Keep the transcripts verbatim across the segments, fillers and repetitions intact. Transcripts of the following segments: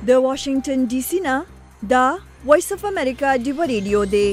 د واشنگټن ډي سي نه دا وایس اف امریکا ډیو ریډیو دی.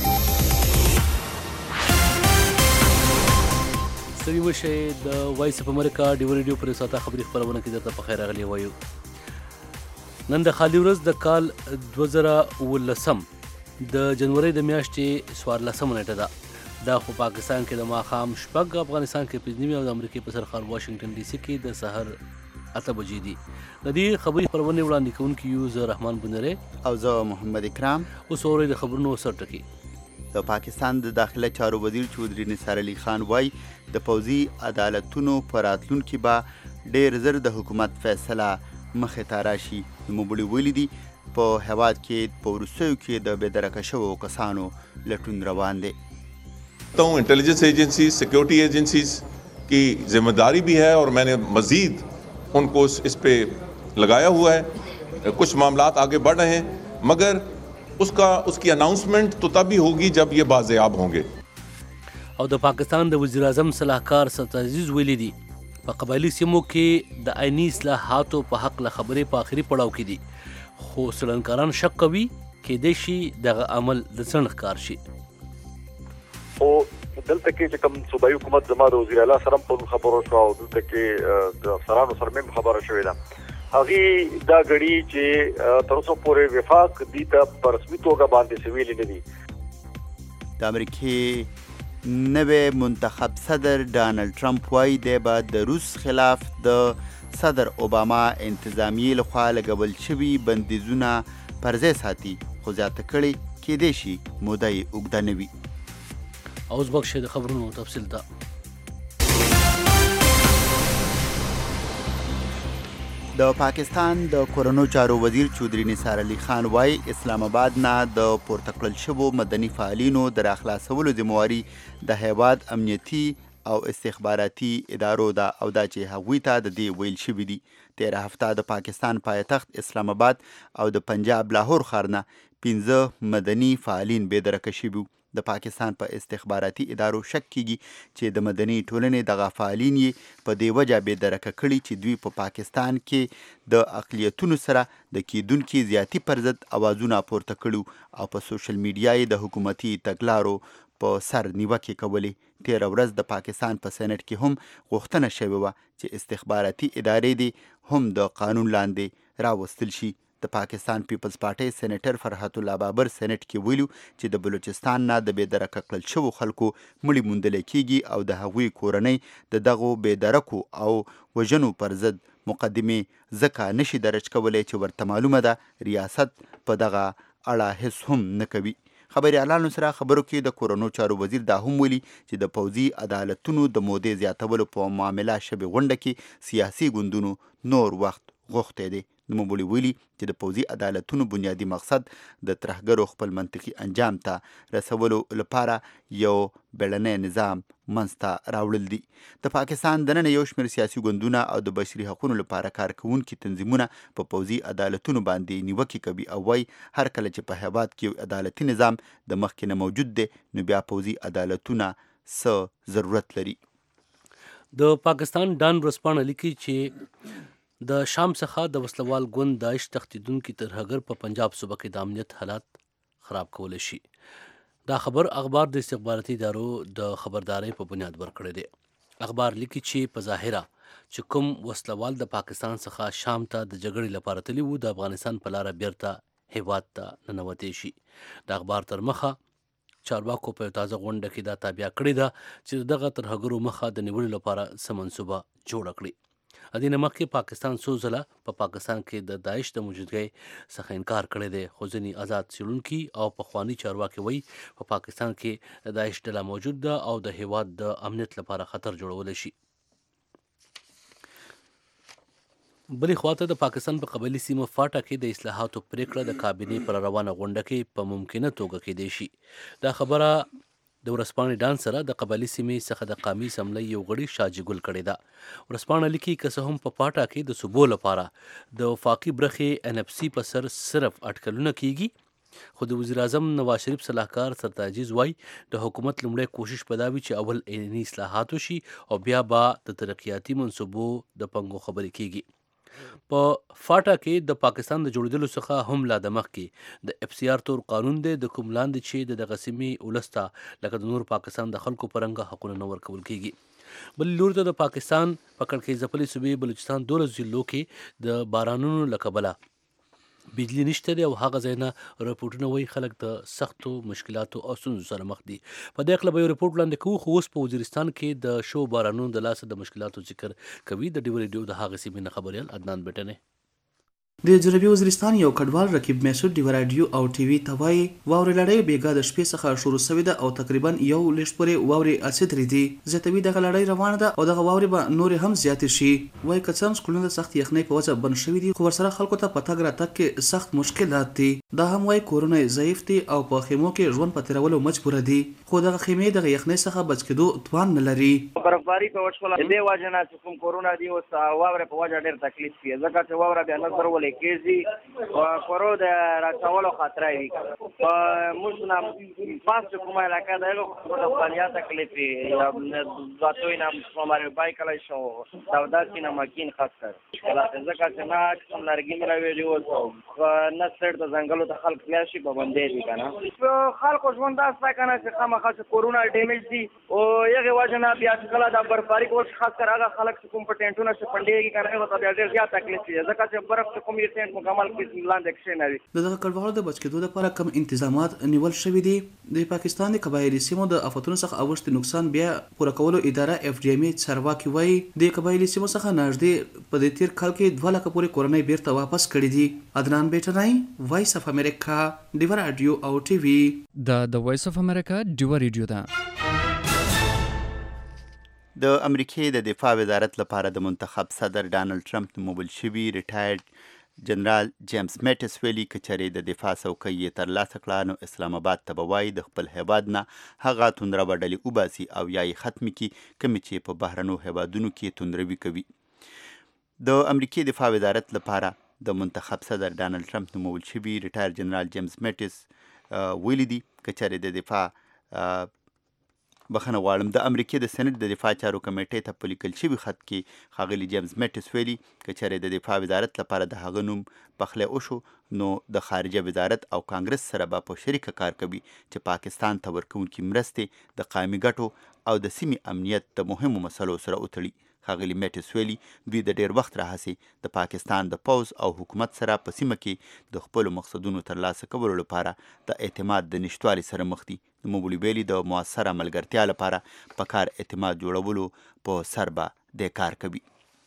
ستړي مشئ د وایس اف امریکا ډیو ریډیو پر ساته خبري خبرونه کې درته په خیر راغلی وایو. نن د خالي ورځ د کال دوه زره اوولسم د جنوري د میاشتې څوارلسمه نیټه ده. دا خو پاکستان کې د ماښام شپږ، افغانستان کې پنځه نیمې او د امریکې په سرخار واشنګټن ډي سي کې د سحر اته بجې دي. د دې خبري خپرونې وړاندې کوونکي یو زه رحمان بنری او زه محمد اکرام. اوس اورئ د خبرونو سرټکي. د پاکستان د داخله چارو وزیر چودري نثار علي خان وایي د پوځي عدالتونو په راتلونکي به ډېر زر د حکومت فیصله مخې ته راشي. نوموړي ویلي دي په هېواد کې په وروستیو کې د بېدرکه شویو کسانو لټون روان دی. तो intelligence agencies security agencies की जिम्मेदारी भी है और मैंने मज़ीद उनको इस पे लगाया हुआ है. कुछ मामलात आगे बढ़ रहे हैं मगर उसका उसकी अनाउंसमेंट तो तब ही होगी जब ये बाज़ेयाब होंगे. او د پاکستان د وزیر اعظم صلاحکار ستعزیز ویلي دي په قبایلي سیمو کې د آئیني اصلاحاتو په حق له خبرې په آخري پړاو کې دي، خو څېړنکاران شک کوي کېدای شي دغه عمل د څنډ ښکار شي. او دلته کې چې کوم صوبایي حکومت زما د وزیر اعلی سره په خبرو شو او دلته کې د افسرانو سره مې خبره شوې ده، هغې دا غړي چې تر اوسه پورې وفاق دي ته په رسمي توګه باندې سویلي نه دي. د امریکې نوی منتخب صدر ډانلډ ټرمپ وایي دی به د روس خلاف د صدر اوباما انتظامیې لخوا لګول شوي بندیزونه پر ځای ساتي، خو زیاته کړې کېدای شي موده یې اوږده نه وي. اوس بخښئ د خبرونو تفصیل ته. د پاکستان د کورنو چارو وزیر چودري نثار علي خان وایي اسلام آباد نه د پورته کړل شوو مدني فعالینو د راخلاصولو ذمهواري د هیواد امنیتي او استخباراتي ادارو ده او دا چې هغوی ته د دې ویل شوي دي. تېره هفته د پاکستان پایتخت اسلام آباد او د پنجاب لاهور ښار نه پنځه مدني فعالین بېدرکه شوي. د پاکستان په استخباراتي ادارو شک کیږي چې د مدني ټولنې دغه فعالین یې په دې وجه بېدرکه کړي چې دوی په پا پاکستان کې د اقلیتونو سره د کېدونکي زیاتي پر ضد اوازونه پورته کړي او په سوشل میډیا یې د حکومتي تګلارو په سر نیوکې کولې. تېره ورځ د پاکستان په سینټ کې هم غوښتنه شوې وه چې استخباراتي ادارې دې هم د قانون لاندې راوستل شي. د پاکستان پیپلز پارټۍ سینیټر فرحت الله بابر سینټ کې ویلو چې د بلوچستان نه د بېدرکه کړل شوو خلکو مړي موندلی کېږي او د هغوی کورنۍ د دغو بېدرکو او وژنو پر ضد مقدمې ځکه نشي درج کولی چې ورته معلومه ده ریاست په دغه اړه هیڅ هم نه کوي. خبریالانو سره خبرو کې د کورنو چارو وزیر دا هم ویلي چې د پوځي عدالتونو د مودې زیاتولو په معامله شوې غونډه کې سیاسي ګوندونو نور وخت غوښتی دی. نوموړي ویلي چې د پوځي عدالتونو بنیادي مقصد د ترهګرو خپل منطقي انجام ته رسولو لپاره یو بیړنی نظام منځته راوړل دي. د پاکستان دننه یو شمېر سیاسي ګوندونه او د بشري حقونو لپاره کار کوونکي تنظیمونه په پوځي عدالتونو باندې نیوکې کوي او وایي هر کله چې په هېواد کې یو عدالتي نظام د مخکې نه موجود دی نو بیا پوځي عدالتونه څه ضرورت لري. د پاکستان ډان ورځپاڼه لیکي چې د شام څخه د وسلوال ګوند داعش تښتېدونکي ترهګر په پنجاب صوبه کې د امنیت حالات خراب کولی شي. دا خبر اخبار د استخباراتي ادارو د خبردارۍ په بنیاد ورکړی دی. اخبار لیکي چې په ظاهره چې کوم وسلوال د پاکستان څخه شام ته د جګړې لپاره تللي وو د افغانستان په لاره بیرته هېواد ته ننوتی شي. د اخبار تر مخه چارواکو په یو تازه غونډه کې دا تابع کړې ده چې دغه ترهګرو مخه د نیولو لپاره څه منصوبه جوړه کړي. د دې نه مخکې پاکستان څو ځله په پاکستان کې د داعش د موجودګۍ څخه انکار کړی دی، خو ځینې آزاد څېړونکي او پخواني چارواکي وایي په پاکستان کې د داعش ډله موجود ده او د هېواد د امنیت لپاره خطر جوړولی شي. بلې خواته د پاکستان په قبایلي سیمه فاټا کې د اصلاحاتو پریکړه د کابینې پر روانه غونډه کې په ممکنه توګه کېدی شي. دا خبره د ورځپاڼې ډان سره د قبایلي سیمې څخه د قامي اسمبلۍ یو غړي شاجي ګل کړې ده. ورځپاڼه لیکي که څه هم په پاټا کې د صوبو لپاره د وفاقي برخې ان اف سي په سر صرف اټکلونه کیږي، خو د وزیر اعظم نواز شریف صلاحکار سرتاجیز وایي د حکومت لومړی کوشش په دا وي چې اول عیني اصلاحات وشي او بیا به د ترقیاتي منصوبو د پنګو خبرې کیږي. په فاټا کې د پاکستان د جوړېدلو څخه هم لا د مخکې د اف سی آر تور قانون دی د کوم لاندې چې د دغه سیمې ولس ته لکه د نور پاکستان د خلکو په رنګه حقونه نه ورکول کیږي. بل لوري ته د پاکستان په کړکۍ ځپلې صوبې بلوچستان دولس ضلعو کې د بارانونو له کبله بجلی نشته دی او هغه ځای نه رپورټونه وایي خلک د سختو مشکلاتو او ستونزو سره مخ دي. په دې اړه به یو رپورټ وړاندې کوو، خو اوس په وزیرستان کې د شو بارانونو د لاسه د مشکلاتو ذکر کوي د ډیو ریډیو د هغه سیمې نه خبریال عدنان بیټنې. د جنوبي وزیرستان یو کډوال رقیب میسود ډیو رادیو او ټي وي ته وایي واورې لړۍ بیګا د شپې څخه شروع شوې ده او تقریبا یو لیشت پورې واورې اڅېدلې دي. زیاتوي دغه لړۍ روانه ده او دغه واورې به نورې هم زیاتې شي. وایي که څه هم سکولونه د سخت یخنۍ په وجه بند شوي دي خو ورسره خلکو ته په تګ راتګ کې سخت مشکلات دي. دا هم وایي کورونه ضعیف دي او په خیمو کې ژوند په تېرولو مجبوره دي خو دغه خیمې دغه یخنۍ څخه بچ کېدو توان نه لري. برفباري په وشوله دې وجه نه چې کوم کورونه دي اوس واورې په وجه ډېر تکلیف کوي ځکه چې واوره بیا نظر ولې کېږي و کورو د راچولو خطر وي. موږ نه پاس کومه علاقه ده هغه په فعالیت تکلیف یا ذاتوی نام هماره بای کله شو داوداتی نمکین خاص کر ځکه چې نه کوم لرګي مراوي دی او نه سر د ځنګلو ته خلک کلاشي په باندې دي کنه خلکو ژوند داس کنه چې خامخا کورونا ډیمیج دي او یغه وجه نه بیا کله د برفباري کول خاص کر هغه خلک کوم په ټینټونو څخه پندېږي کنه او بیا ډېر زیات تکلیف دي ځکه چې برف کوم یې ټینټ مکمل د دغه کډوالو د بچ کېدو لپاره کم انتظامات نیول شوي دي. د پاکستان د قبایلي سیمو د آفتونو څخه اوښتي نقصان بیا پوره کولو اداره اف ډي ایم ای چارواکي وایي د قبایلي سیمو څخه نږدې په دې تیر کال کې دوه لکه پورې کورنۍ بیرته واپس کړي دي. عدنان بیټنای، وایس اف امریکا، ډیو رادیو او ټي وي. دا د وایس اف امریکا ډیو ریډیو ده. د امریکې د دفاع وزارت لپاره د منتخب صدر ډانلډ ټرمپ نومول شوي ریټایرډ جنرال جیمز میټس ویلي که چېرې د دفاع څوکۍ یې ترلاسه کړه نو اسلام آباد ته به وایي د خپل هیواد نه هغه توندروه ډلې وباسي او یا یې ختمې کړي کومې چې په بهرنو هیوادونو کې توندروي کوي. د امریکې دفاع وزارت لپاره د منتخب صدر ډانلډ ټرمپ نومول شوي ریټایر جنرال جیمز میټس ویلي دي که چېرې د دفاع بخښنه غواړم د امریکې د سنټ د دفاع چارو کمیټې ته په لیکل شوي خط کې ښاغلي جیمز میټس ویلي که چېرې د دفاع وزارت لپاره د هغه نوم پخلی وشو نو د خارجه وزارت او کانګرس سره به په شریکه کار کوي چې پاکستان ته ورکوونکي مرستې د قومي ګټو او د سیمې امنیت د مهمو مسلو سره وتړي. ښاغلي میټس ویلي دوی د ډېر وخت راهیسې د پاکستان د پوځ او حکومت سره په سیمه کې د خپلو مقصدونو ترلاسه کولو لپاره د اعتماد د نشتوالي سره مخ دي. نوموړي ویلي د مؤثره ملګرتیا لپاره په کار اعتماد جوړولو په سر به د کار کوي.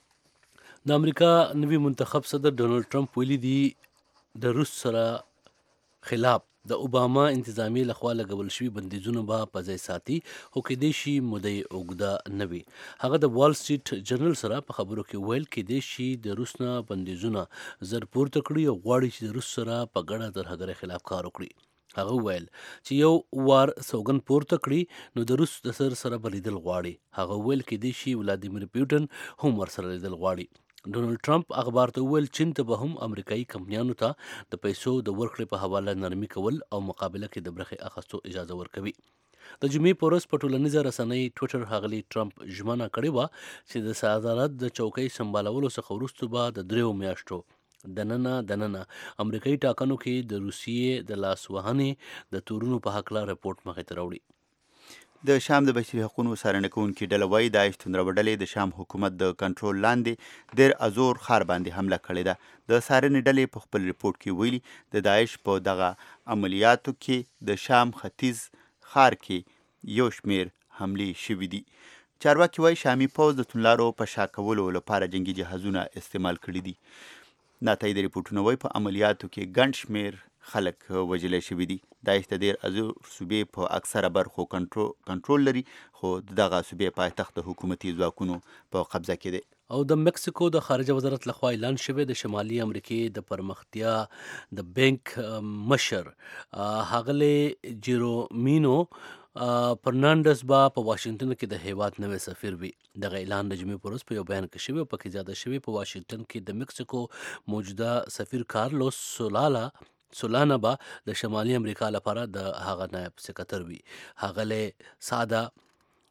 د امریکا نوي منتخب صدر ډونالډ ټرمپ ویلي دي د روس سره خلاف د اوباما انتظامیې لخوا لګول شوي بندیزونه به په ځای ساتي خو کیدای شي مودې اوږده نه وي. هغه د وال سټریټ جرنل سره په خبرو کې ویل کیدای شي د روس نه بندیزونه زر پورته کړي او غواړي چې د روس سره په ګډه ترهګرۍ خلاف کار وکړي. هغه ویل چې یو وار سوګند پورته کړي نو د روس د سر سره به لیدل غواړي. هغه ویل کیدای شي ولادیمیر پوټین هم ورسره لیدل غواړي. ډونالډ ټرمپ اخبار ته وویل چین ته به هم امریکایي کمپنیانو ته د پیسو د ورکړې په حواله نرمي کول او مقابله کې د برخې اخیستو اجازه ورکوي. د جمعې په ورځ په ټولنیزه رسنۍ ټویټر ښاغلي ټرمپ ژمنه کړې وه چې د صدارت د چوکۍ سمبالولو څخه وروسته به د دریو میاشتو دننه دننه امریکایي ټاکنو کې د روسیې د لاسوهنې د تورونو په هکله رپورټ مخې ته راوړي. د شام د بشري حقوقو څارنه کوونکې ډله وایي داعش توندروه ډلې د شام حکومت د کنټرول لاندې دیر ازور ښار باندې حمله کړې ده. د څارنې ډلې په خپل رپورټ کې ویلي د داعش په دغه عملیاتو کې د شام ختیځ ښار کې یو شمېر حملې شوي دي. چارواکي وایي شامي پوځ د توندلارو په شا کولو لپاره جنګي جهازونه استعمال کړي دي. ناتایید ریپورټونه وایي په عملیاتو کې ګڼ شمېر خلک وژلی شوي دي. داعش د دیر ازور صوبې په اکثره برخو کنټرول لري خو دغه صوبې پایتخت د حکومتي ځواکونو په قبضه کې دی. او د مکسیکو د خارجه وزارت لخوا اعلان شوی د شمالي امریکې د پرمختیا د بانک مشر ښاغلی جیرومینو فرنانډس با په واشنگټن کې د هیواد نوی سفیر وي. دغه اعلان د جمعې په ورځ په یو بیان کې شوی او پکې زیاته شوی په واشنگټن کې د مکسیکو موجوده سفیر کارلوس سولالا سولانا با د شمالي امریکا لپاره د هغه نائب سکرتر وي. ښاغلی ساده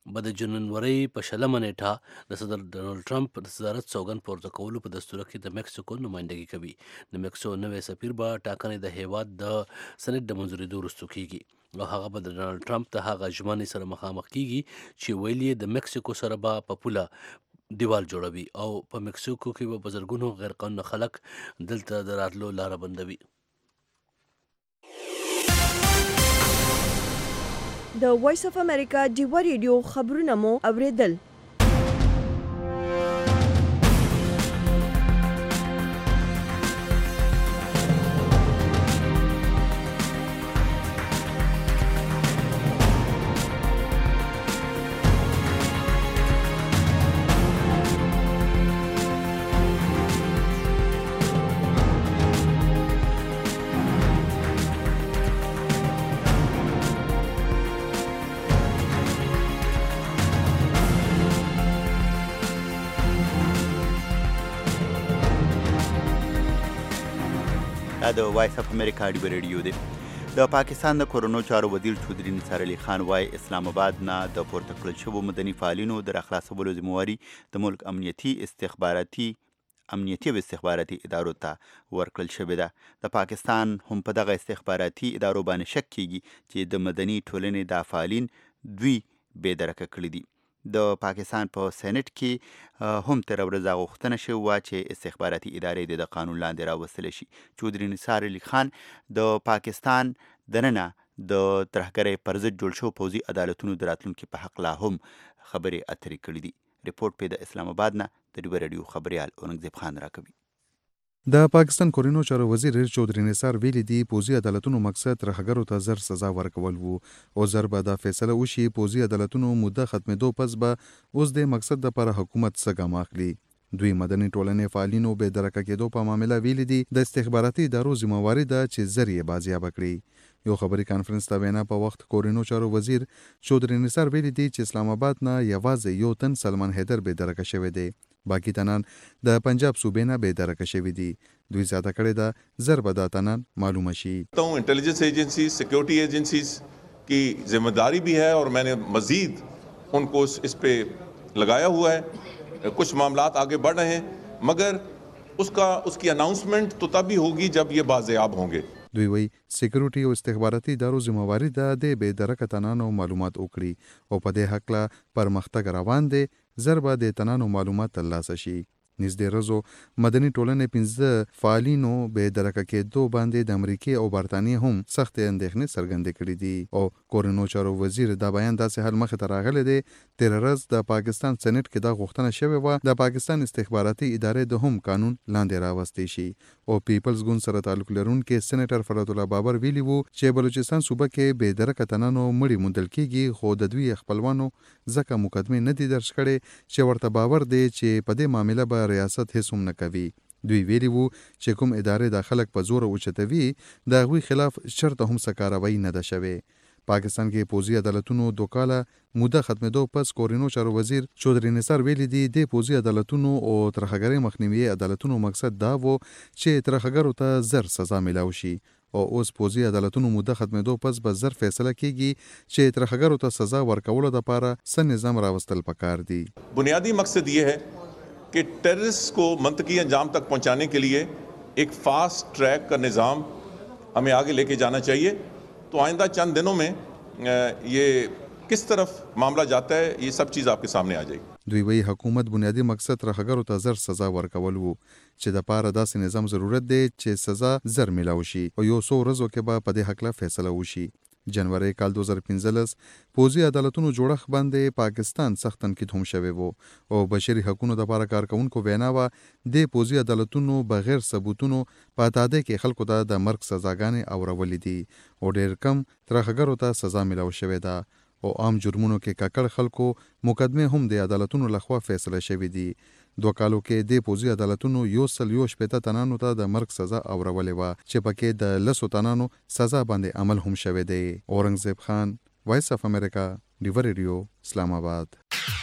به د جنوري په شلمه نیټه د صدر ډونالډ ټرمپ د صدارت سوګند پورته کولو په دستور کې د مکسیکو نمایندګي کوي. د مکسیکو نوی سفیر به ټاکنې د هیواد د سنټ د منځورېدو وروسته کیږي او هغه به د ډونالډ ټرمپ د هغه ژمنې سره مخامخ کیږي چې ویل یې د مکسیکو سره به په پوله دیوال جوړوي او په مکسیکو کې به په زرګونو غیر قانوني خلک دلته د راتلو لاره بندوي. د وایس اف امریکا ډیوا ریډیو خبرونه مو اوریدل. د وایس اف امریکا ډیوا ریډیو دی. د پاکستان د کورونو چارو وزیر چودري نثار علي خان وايي اسلام آباد نه د پورته کړل شوو مدني فعالینو د راخلاصولو ذمہواري د ملک امنیتي استخباراتي امنیتي او استخباراتي ادارو ته ورکړل شوې ده. د پاکستان هم په دغه استخباراتي ادارو باندې شک کیږي چې د مدني ټولنې د فعالین دوی بې درکه کړي دي. د پاکستان په سېنات کې هم تر ورځې غوښتنه شوې وه چې استخباراتي ادارې د قانون لاندې راوستل شي. چودري نثار علي خان د پاکستان دننه د ترهګرۍ پر ضد جوړ شوو پوځي عدالتونو د راتلونکي په هکله هم خبرې اترې کړي دي. ریپورټ پې د اسلام آباد نه د ډیوا ریډیو خبریال اورنګزیب خان راکوي. د پاکستان کورونو چارو وزیر چودري نثار ویلي دي پوځي عدالتونو مقصد ترهګرو ته زر سزا ورکول وو او زر به دا فیصله وشي پوځي عدالتونو مده ختمېدو پس به اوس د مقصد دپاره حکومت څه ګام اخلي. دوی مدني ټولنې فعالینو بې درکه کېدو په معامله ویلي دي د استخباراتي ادارو ذمہواري ده چې زر یې بازیابه کړي. یو خبري کانفرنس ته وینا په وخت کورونو چارو وزیر چودري نثار ویلي دي چې اسلام آباد نه یوازې یو تن سلمان حیدر بې درکه شوی دی، باقی تنان د پنجاب صوبې نه بې درکه شوي دي. دوی زیاته کړې ده زر به دا تنان معلومه شي. इंटेलिजेंस एजेंसी सिक्योरिटी एजेंसीज की जिम्मेदारी भी है और मैंने मजीद उनको इस पे लगाया हुआ है. कुछ मामलात आगे बढ़ रहे हैं मगर उसका उसकी अनाउंसमेंट तो तभी होगी जब ये बाज़ेयाब होंगे. دوی وی سکیورټي او استخباراتي ادارو ذمہواري ده د بې درکه تنانو معلومات وکړي او په دې حق لا پرمختګ روان دی. زر به د تنانو معلومات ترلاسه شي. نږدې ورځو مدني ټولنې پنځه فعالینو بې درکه کېدو باندې د امریکې او برطانیې هم سختې اندېښنې څرګندې کړي دي او کورونو چارو وزیر دا بیان داسې حال مخې ته راغلی دی. تېره ورځ د پاکستان سېنټ کې دا غوښتنه شوې وه د پاکستان استخباراتي ادارې د هم قانون لاندې راوستی شي او پیپلز ګوند سره تعلق لرونکي سېنیټر فرات الله بابر ویلي وو چې بلوچستان صوبه کې بې درکه تنانو مړي موندل کېږي خو د دوی خپلوانو ځکه مقدمې نه دي درج کړې چې ورته باور دی چې په دې معامله به ریاست هیڅ هم نه کوي. دوی ویلي وو چې کوم ادارې د خلک په زور اوچتوي د هغوی خلاف چرته هم څه کاروایي نه ده شوې. پاکستان کې پوځي عدالتونو دو کاله موده ختمېدو پس کورونو چارو وزیر چودري نثار ویلي دي د پوځي عدالتونو او ترهګرۍ مخنیوي عدالتونو مقصد دا و چې ترهګرو ته زر سزا میلاو شي او اوس پوځي عدالتونو موده ختمېدو پس به زر فیصله کیږي چې ترهګرو ته سزا ورکولو لپاره څه نظام راوستل پکار دي. बुनियादी मकसद ये है कि टेररिस्ट को मंतकी अंजाम तक पहुंचाने के लिए एक फास्ट ट्रैक का निज़ाम हमें आगे लेके जाना चाहिए. तो आइंदा चंद दिनों में ये किस तरफ मामला जाता है ये सब चीज़ आपके सामने आ जाएगी. دوی وی حکومت بنیادی مقصد ترهګرو ته زر سزا ورکول وو چې د پاره داسې نظام ضرورت دی چې سزا زر میلاو شي او یو څو ورځو کې به په دې حق له فیصله وشي. جنوري کال دو هزار پنځلس پوځي عدالتونو جوړښت باندې پاکستان سخت تنقید هم شوی وو او بشري حقوقو لپاره کارکونکو وینا و د پوځي عدالتونو بغیر ثبوتونو په تاده کې خلکو ته د مرګ سزاګانې اورولې دي او ډېر کم ترهګرو ته سزا میلاو شوې ده او عام جرمونو کې ککړ خلکو مقدمه هم د عدالتونو لخوا فیصله شوې دي. دوه کالو کې د پوځي عدالتونو یو سل یو شپېته تنانو ته د مرګ سزا اورولې وه چې پکې د لسو تنانو سزا باندې عمل هم شوی دی. اورنګزیب خان، وایس اف امریکا، ډیوا ریډیو، اسلام آباد.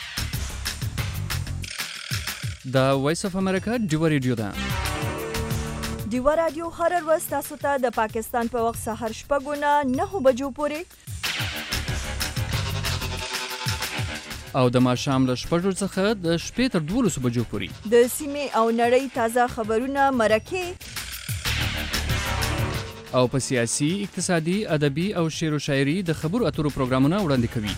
د وایس اف امریکا ډیوا ریډیو ده. ډیوا رادیو هر ورځ تاسو ته د پاکستان په وخت سهار شپږو نه نهو بجو پورې او د ماښام له شپږو څخه د شپې تر دولسو بجو پورې د سیمې او نړۍ تازه خبرونه مرکې او په سیاسي، اقتصادي، ادبي او شعر و شاعري د خبرو اترو پروګرامونه وړاندې کوي.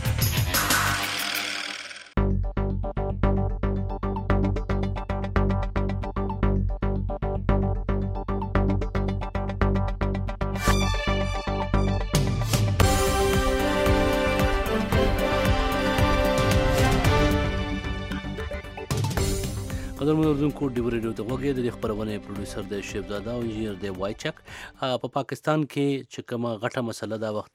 قدرمن اردوونکو ډیو ریډیو ته غوږی د خبرونې پروډوسر د شیب زاده او انجینر د وایچک. په پاکستان کې چې کومه غټه مسله دا وخت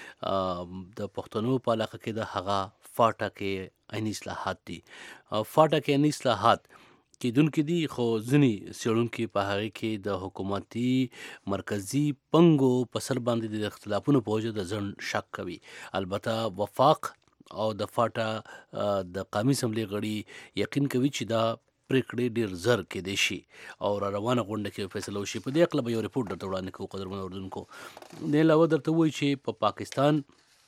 د پښتنو په علاقه کې د هغه فاټا کې عیني اصلاحات دي. فاټا کې عیني اصلاحات کیدونکې دي، خو ځینې څېړونکي په هغې کې د حکومتي مرکزي پنګو په سر باندې د اختلافونو په وجه د ځنډ شک کوي. البته وفاق او د فاټا د قومي اسمبلې غړي یقین کوي چې دا پریکړې ډېر زر کېدای شي او را روانه غونډه کې فیصله وشي. په دې اقله به یو ریپورټ درته وړاندې کوو قدرمن اردوونکو. دې علاوه درته ووایي چې په پاکستان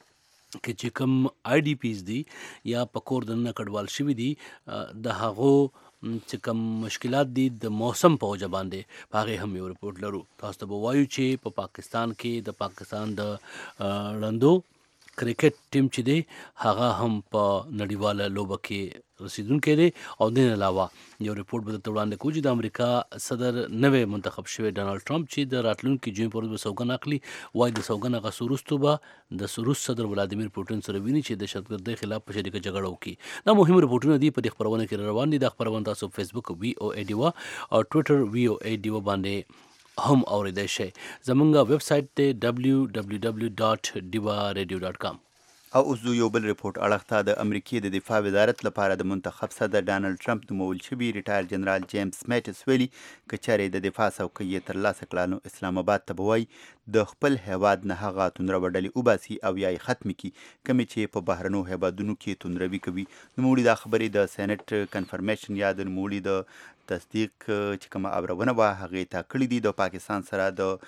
کې چې کوم آی ډي پیز دي یا په کور دننه کډوال شوي دي، د هغو چې کوم مشکلات دي د موسم په وجه باندې، په هغې هم یو ریپورټ لرو. تاسو ته به وایو چې په پاکستان کې د پاکستان د ړندو کرکټ ټیم چې دی هغه هم په نړیواله لوبه کې رسیدونکی دی. او دین علاوه یو ریپورټ به درته وړاندې کوو چې د امریکا صدر نوی منتخب شوی ډانلډ ټرمپ چې د راتلونکي جون په ورځ به سوګند اخلي، وایي د سوګند اخیستو وروسته به د روس صدر ولادیمیر پوټین سره ویني چې د دهشتګردۍ خلاف په شریکه جګړه وکړي. دا مهم ریپورټونه دي په دې خپرونه کې روان دي. دا خپرونه تاسو په فیسبوک وی او ای ډیوا او ټویټر وی او ای ډیوا باندې هم اوریدای شئ. زمونږ ویب سایټ دی ډبلیو ډبلیو ډبلیو ډاټ ډیوا ریډیو ډاټ کام. او اوس یو بل ریپورټ اړخ ته د امریکې د دفاع وزارت لپاره د منتخب صدر ډانلډ ټرمپ نومول شوي ریټایر جنرال جیمز میټس ویلي که چېرې د دفاع څوکۍ یې ترلاسه کړه نو اسلام آباد ته به وایي د خپل هیواد نه هغه توندروه ډلې وباسي او یا یې ختمې کړي کومې چې په بهرنو هیوادونو کې توندروي کوي. نوموړي دا خبرې د سینټ کنفرمیشن یا د نوموړي د تصدیق چې کومه ابرونه وه هغې ته کړي دي د پاکستان سره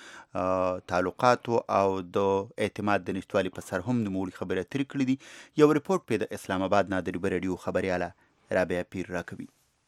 د تعلقاتو او د اعتماد د نشتوالي په سر هم نوموړي خبرې اترې کړي دي. یو ریپورټ پې د اسلام آباد نه د ریبه رادیو خبریاله رابعه پیر راکوي.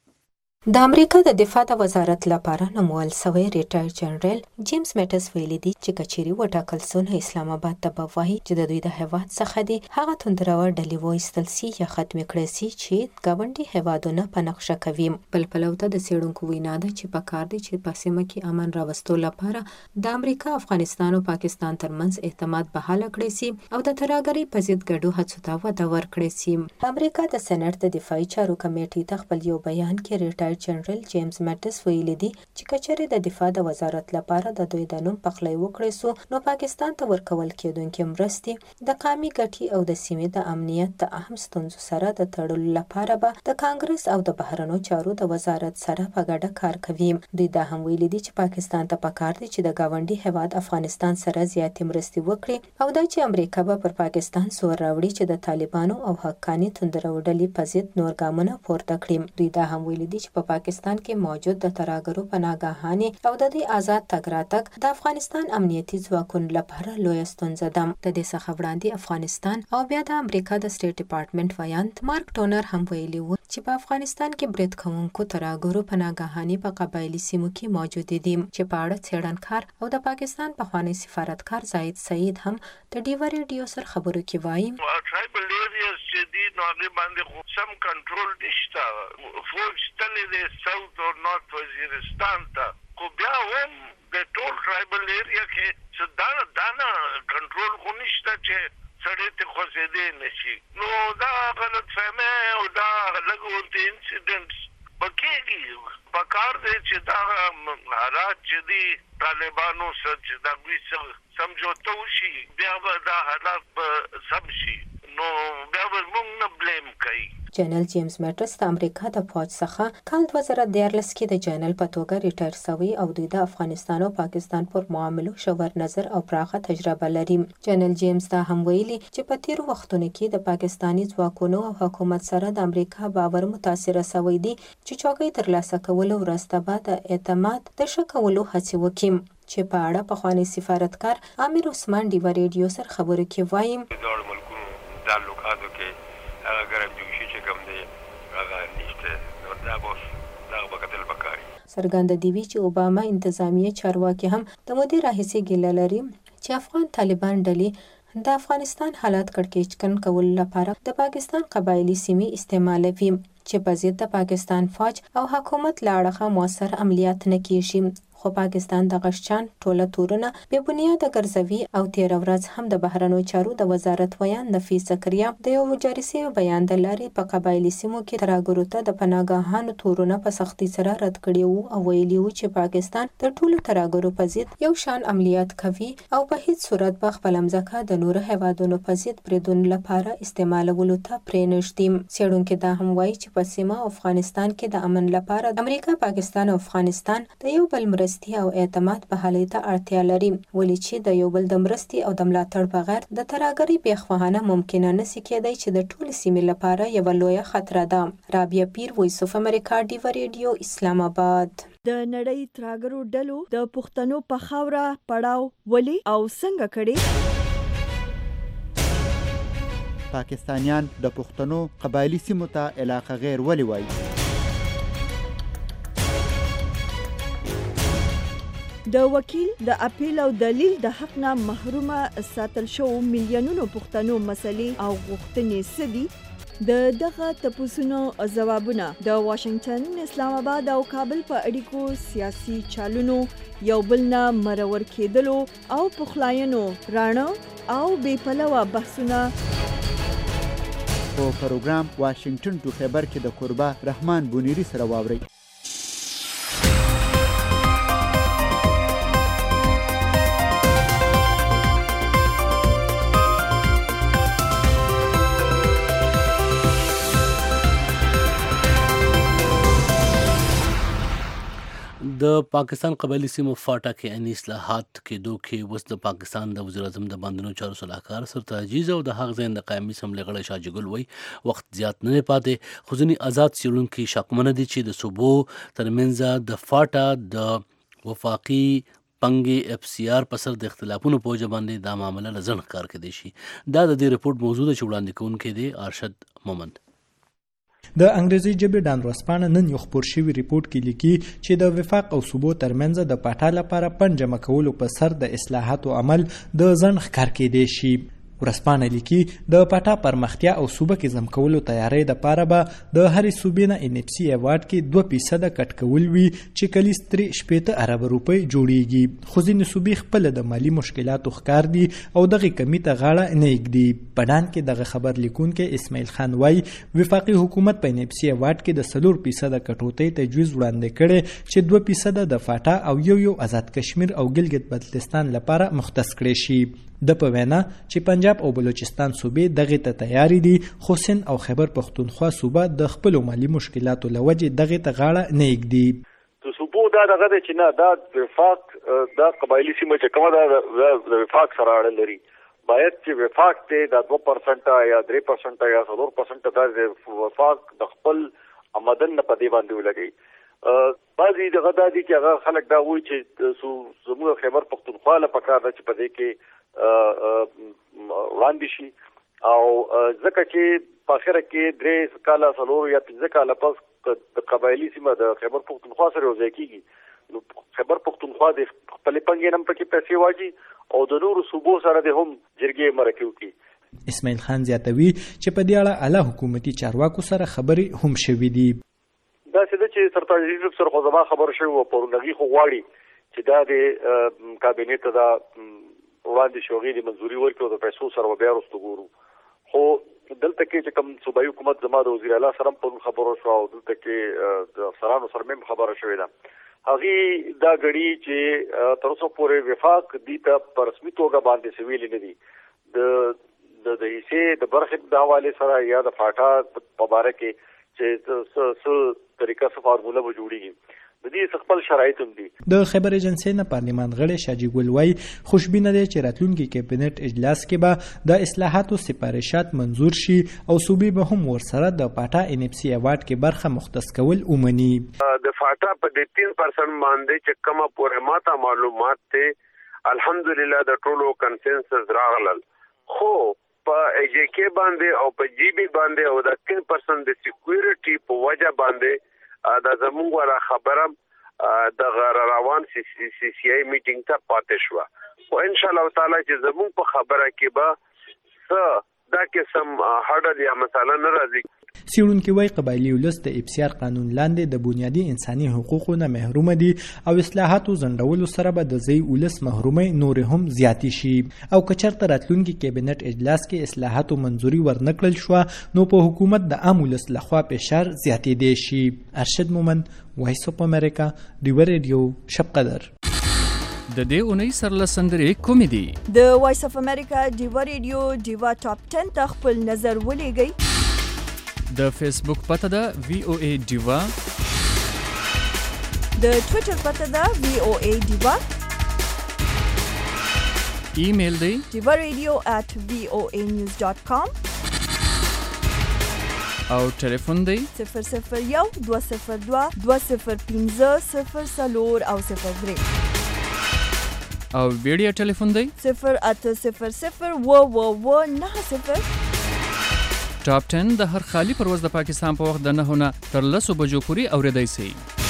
د امریکا د دفاع د وزارت لپاره نومول سوی ریټایر جنرال جیمز میټس ویلي دي چې کچيري وټاکل سونه اسلام آباد ته به وایي چې د دوی د هیواد څخه دي هغه توندروه ډلې وایستل سي یا ختم کړي سي چې ګاونډي هیوادونه په نقشه کوي. بل پلو ته د څېړونکو وینا ده چې په کار دي چې په سیمه کې امن راوستو لپاره د امریکا، افغانستان او پاکستان ترمنځ اعتماد بحاله کړي سي او د ترهګرۍ په ضد ګډو هڅو ته وده ورکړي سي. امریکا د سېنات د دفاعي چارو کمیټې ته خپل یو بیان کې ریټایر جنرال جیمز میټس ویلي دي چې کچېرې د دفاع د وزارت لپاره د دوی د نوم پخلی وکړی سو نو پاکستان ته ورکول کېدونکې مرستې د قومي ګټې او د سیمې د امنیت د اهم ستونزو سره د تړلو لپاره به د کانګرس او د بهرنیو چارو د وزارت سره په ګډه کار کوي. دوی دا هم ویلي دي چې پاکستان ته پکار دي چې د ګاونډي هیواد افغانستان سره زیاتې مرستې وکړي او دا چې امریکا به پر پاکستان زور راوړي چې د طالبانو او حقاني توندروه ډلې په ضد نور ګامونه پورته کړي. دوی دا هم ویلي دي چې په پاکستان کې موجود د ترهګرو پناهګاهانې او د دې آزاد تګ راتګ د افغانستان امنیتي ځواکونو لپاره لویه ستونزه ده. د دې څخه وړاندې افغانستان او بیا د امریکا د سټیټ ډپارټمنټ ویاند مارک ټونر هم ویلي و چې په افغانستان کې برید کوونکو ترهګرو پناهګاهانې په قبایلي سیمو کې موجود دي چې په اړه څېړنکار او د پاکستان پخوانی سفارتکار زاهد سعید هم د ډیوا ریډیو سره خبرو کې وایي ټرایبل ایریاز چې دي نو هغې باندې خو سم کنټرول نشته. فوج تللی دی ساوت او نارت وزیرستان ته، خو بیا هم د ټول ټرایبل ایریا کې څه دانه دانه کنټرول خو نشته چې سړی ته خوځېدی نه شي. نو دا غلط فهمي او دا لږ غونتې انسیډنټس پکېږي. په کار دی چې دا حالات چې دي طالبانو سره چې د هغوی سره سمجوته وشي بیا به دا حالات به سم شي، نو بیا به موږ نه بلیم کوي. جنرال جیمز میټس د امریکا د فوج څخه کال دوه زره دیارلس کې د جنرال په توګه ریټایر شوی او دوی د افغانستان او پاکستان پر معاملو ژور نظر او پراخه تجربه لري. جنرال جیمز دا هم ویلي چې په تیرو وختونو کې د پاکستاني ځواکونو او حکومت سره د امریکا باور متاثره شوی دی چې چوکۍ ترلاسه کولو وروسته به د اعتماد د ښه کولو هڅې وکړي. چې په اړه پخوانی سفارتکار امیر عثمان ډیوا ریډیو سره خبرو کې وایي د ملکونو تعلقاتو کې هغه ګرم جوشي څرګنده دی وی چې اوباما انتظامیه چارواکي هم د مودې راهیسې ګیله لري چې افغان طالبان ډلې د افغانستان حالات کړکېچکن کولو لپاره د پاکستان قبایلی سیمې استعمالوي چې په ضد د پاکستان فوج او حکومت له اړخه مؤثر عملیات نه کیږي. خو پاکستان د غشچان ټوله تورونه بې بنیاده ګرځوي او تېره ورځ هم د بهرنیو چارو د وزارت ویان نفیس زکریا د یو جاري شوي بیان د لارې په قبایلي سیمو کې ترهګرو ته د پناهګاهانو تورونه په سختۍ سره رد کړي وو او ویلي وو چې پاکستان د ټولو ترهګرو په ضد یو شان عملیات کوي او په هیڅ صورت به خپله مځکه د نورو هیوادونو په ضد بریدونو لپاره استعمالولو ته پرېنږدي. څېړونکي دا هم وایي چې په سیمه افغانستان کې د امن لپاره د امریکا، پاکستان او افغانستان د یو بل مرستې او اعتماد په حالې ته اړتیا لري، ولې چې د یو بل د مرستې او د ملاتړ بغیر د ترهګرۍ پیښوهنه ممکنه نشي کېدای چې د ټولې سیمې لپاره یوه لویه خطره ده. رابعه پیر، وایس اف امریکا، ډیوه ریډیو، اسلام آباد. د نړۍ ترهګرو ډلو د پښتنو په خاوره پړاو ولې او څنګه کړي؟ پاکستانیان د پښتنو قبایلی سیمو ته علاقه غیر ولې وایي؟ د وکیل د اپیل او دلیل د حق نه محرومه ساتل شو میلیونونو پښتنو مسلې او غوښتنې سدي. د دغه تپوسونو ځوابونه د واشنگټن، اسلام آباد او کابل په اړیکو سیاسي چالونو یو بل نه مرور کېدلو او پخلاینو راڼه او بې پلوه بحثونه په پروګرام واشنگټن ټو خیبر کې د قربا رحمان بونیری سره واورئ. د پاکستان قبایلی سیمو فاټا کې عیني اصلاحات کېدو کې اوس د پاکستان د وزیر اعظم د باندنیو چارو سلاکار سرتاج عزیز او د هغه ځای د قایمي اسمبلې غړی شاه جګل وایي وخت زیات نه پاتې، خو ځینې آزاد څېړونکي شکمنه دي چې د صوبو ترمنځ د فاټا د وفاقي پنګې اف سی آر په سر د اختلافونو په وجه باندې دا معامله له ځنډ ښکار کېدی شي. دا د دې رپورټ موضوع ده چې وړاندې کوونکی دی ارشد مومند. د انګریزي ژبې ډان ورځپاڼه نن یو خپور شوي ریپورټ کې لیکي چې د وفاق او صوبو ترمنځ د پاټا لپاره پنډ جمع کولو په سر د اصلاحاتو عمل د ځنډ ښکار کېدی شي. ورځپاڼه لیکي د پاټا پرمختیا او صوبه کې ضم کولو تیاری دپاره به د هرې صوبې نه ان اف سي ایوارډ کې دوه فیصده کټ کول وي چې کلیز ترې شپېته اربه روپۍ جوړیږي. خو ځینې صوبې خپله د مالي مشکلاتو ښکار دي او دغې کمي ته غاړه نه ایږدي. په ډان کې دغه خبر لیکونکی اسماعیل خان وایي وفاقي حکومت په ان اف سي ایوارډ کې د څلور فیصده کټوتۍ تجویز وړاندې کړی چې دوه فیصده د فاټا او یو یو آزاد کشمیر او ګلګت بلتستان لپاره مختص کړی شي. د په وینا چې پنجاب او بلوچستان صوبې دغې ته تیارې دي، خو سند او خیبر پښتونخوا صوبه د خپلو مالي مشکلاتو له وجې دغې ته غاړه نه ایږدي. د صوبو دا دغه دی چې نه دا وفاق دا قبایلي سیمه چې کومه ده د وفاق سره اړه لري، باید چې وفاق دی دا دوه پرسنټه یا درې پرسنټه یا څلور پرسنټه دا د وفاق د خپل آمدن نه په دې باندې ولګوي. بعضې دغه دا دي چې هغه خلک دا وایي چې زموږ خیبر پښتونخوا له پکار ده چې په دې کې وړاندې شي او ځکه چې په اخره کې درې کاله څلور یا پنځه کاله پس د قبایلي سیمه د خیبر پښتونخوا سره یو ځای کېږي، نو خیبر پښتونخوا د خپلې پنګې نه هم پکې پیسې واچي او د نورو صوبو سره د هم جرګې مرکې وکړي. اسماعیل خان زیاتوي چې په دې اړه اعلی حکومتي چارواکو سره خبرې هم شوي دي. داسې ده چې سرتاج عزیز سره خو زما خبر شوی و، پرونغي خو غواړي چې دا د کابینې ته دا وړاندې شي، هغې د منظوري ورکړي او د پیسو سره به بیا وروسته ګورو. خو دلته کې چې کوم صوبایي حکومت زما د وزیر اعلی سره هم پرون خبره شوه او دلته کې د افسرانو سره مې هم خبره شوې ده، هغې دا غړي چې تر اوسه پورې وفاق دي ته په رسمي توګه باندې سویلې نه دي د د حصې د برخې د حوالې سره یا د فاټا په باره کې چې څه طریقه څه فارموله به جوړېږي. د دې خپل شرایط هم دي. د خیبر ایجنسۍ نه پارلمان غړی شاجي ګل وایي خوشبینه دی چې راتلونکي کابینټ اجلاس کې به د اصلاحاتو سپارښات منظور شي او صوبې به هم ورسره د پاټا ان اف سي ایوارډ کې برخه مختص کول ومني. د فاټا په دې تین پرسنټ باندې چې کومه پورې ماته معلومات ته الحمدلله د ټولو کنسنسس راغلل، خو په ایجی کې باندې او په جی بی باندې او د تین پرسنټ د سکیورټي په وجه باندې دا زموږ ولا خبره د روان سی سی آی میټینګ ته پاتې شو او ان شاء الله تعالی چې زموږ په خبره کې به څه دا قسم هډل یا مثلا نه راځي. څېړونکي وایي قبایلي ولس د ابسیار قانون لاندې د بنیادي انساني حقوقو نه محروم دي او اصلاحاتو ځنډولو سره به د ځای ولس محرومۍ نورې هم زیاتې شي او که چېرته راتلونکي کابینټ اجلاس کې اصلاحاتو منظوري ورنکړل شوه نو په حکومت د عام ولس لخوا فشار زیاتېدی شي. ارشد مومند، وایس اف امریکا، ډیوه ریډیو، شب قدر. د دې اونۍ سرلسندرې کومې دي؟ د وایس اف امریکا ډیوه ریډیو ډیوه ټاپ ټن ته خپل نظر ولېږئ. د فیسبوک پته ده وی او ای ډیوا، د ټویټر پته ده وی او ای ډیوا، ایمیل دی ډیوا ریډیو at وی او ای نیوز ډاٹ کام او ټلیفون دی صفر صفر یو دوه صفر دوه دوه صفر پنځه صفر څلور او صفر درې او ویډیو ټلیفون دی صفر اته صفر صفر اووه اووه اووه نهه صفر. ټاپ ټن د هر خالی پرواز د پاکستان په وخت د نهو نه تر لسو بجو پورې اورېدی سئ.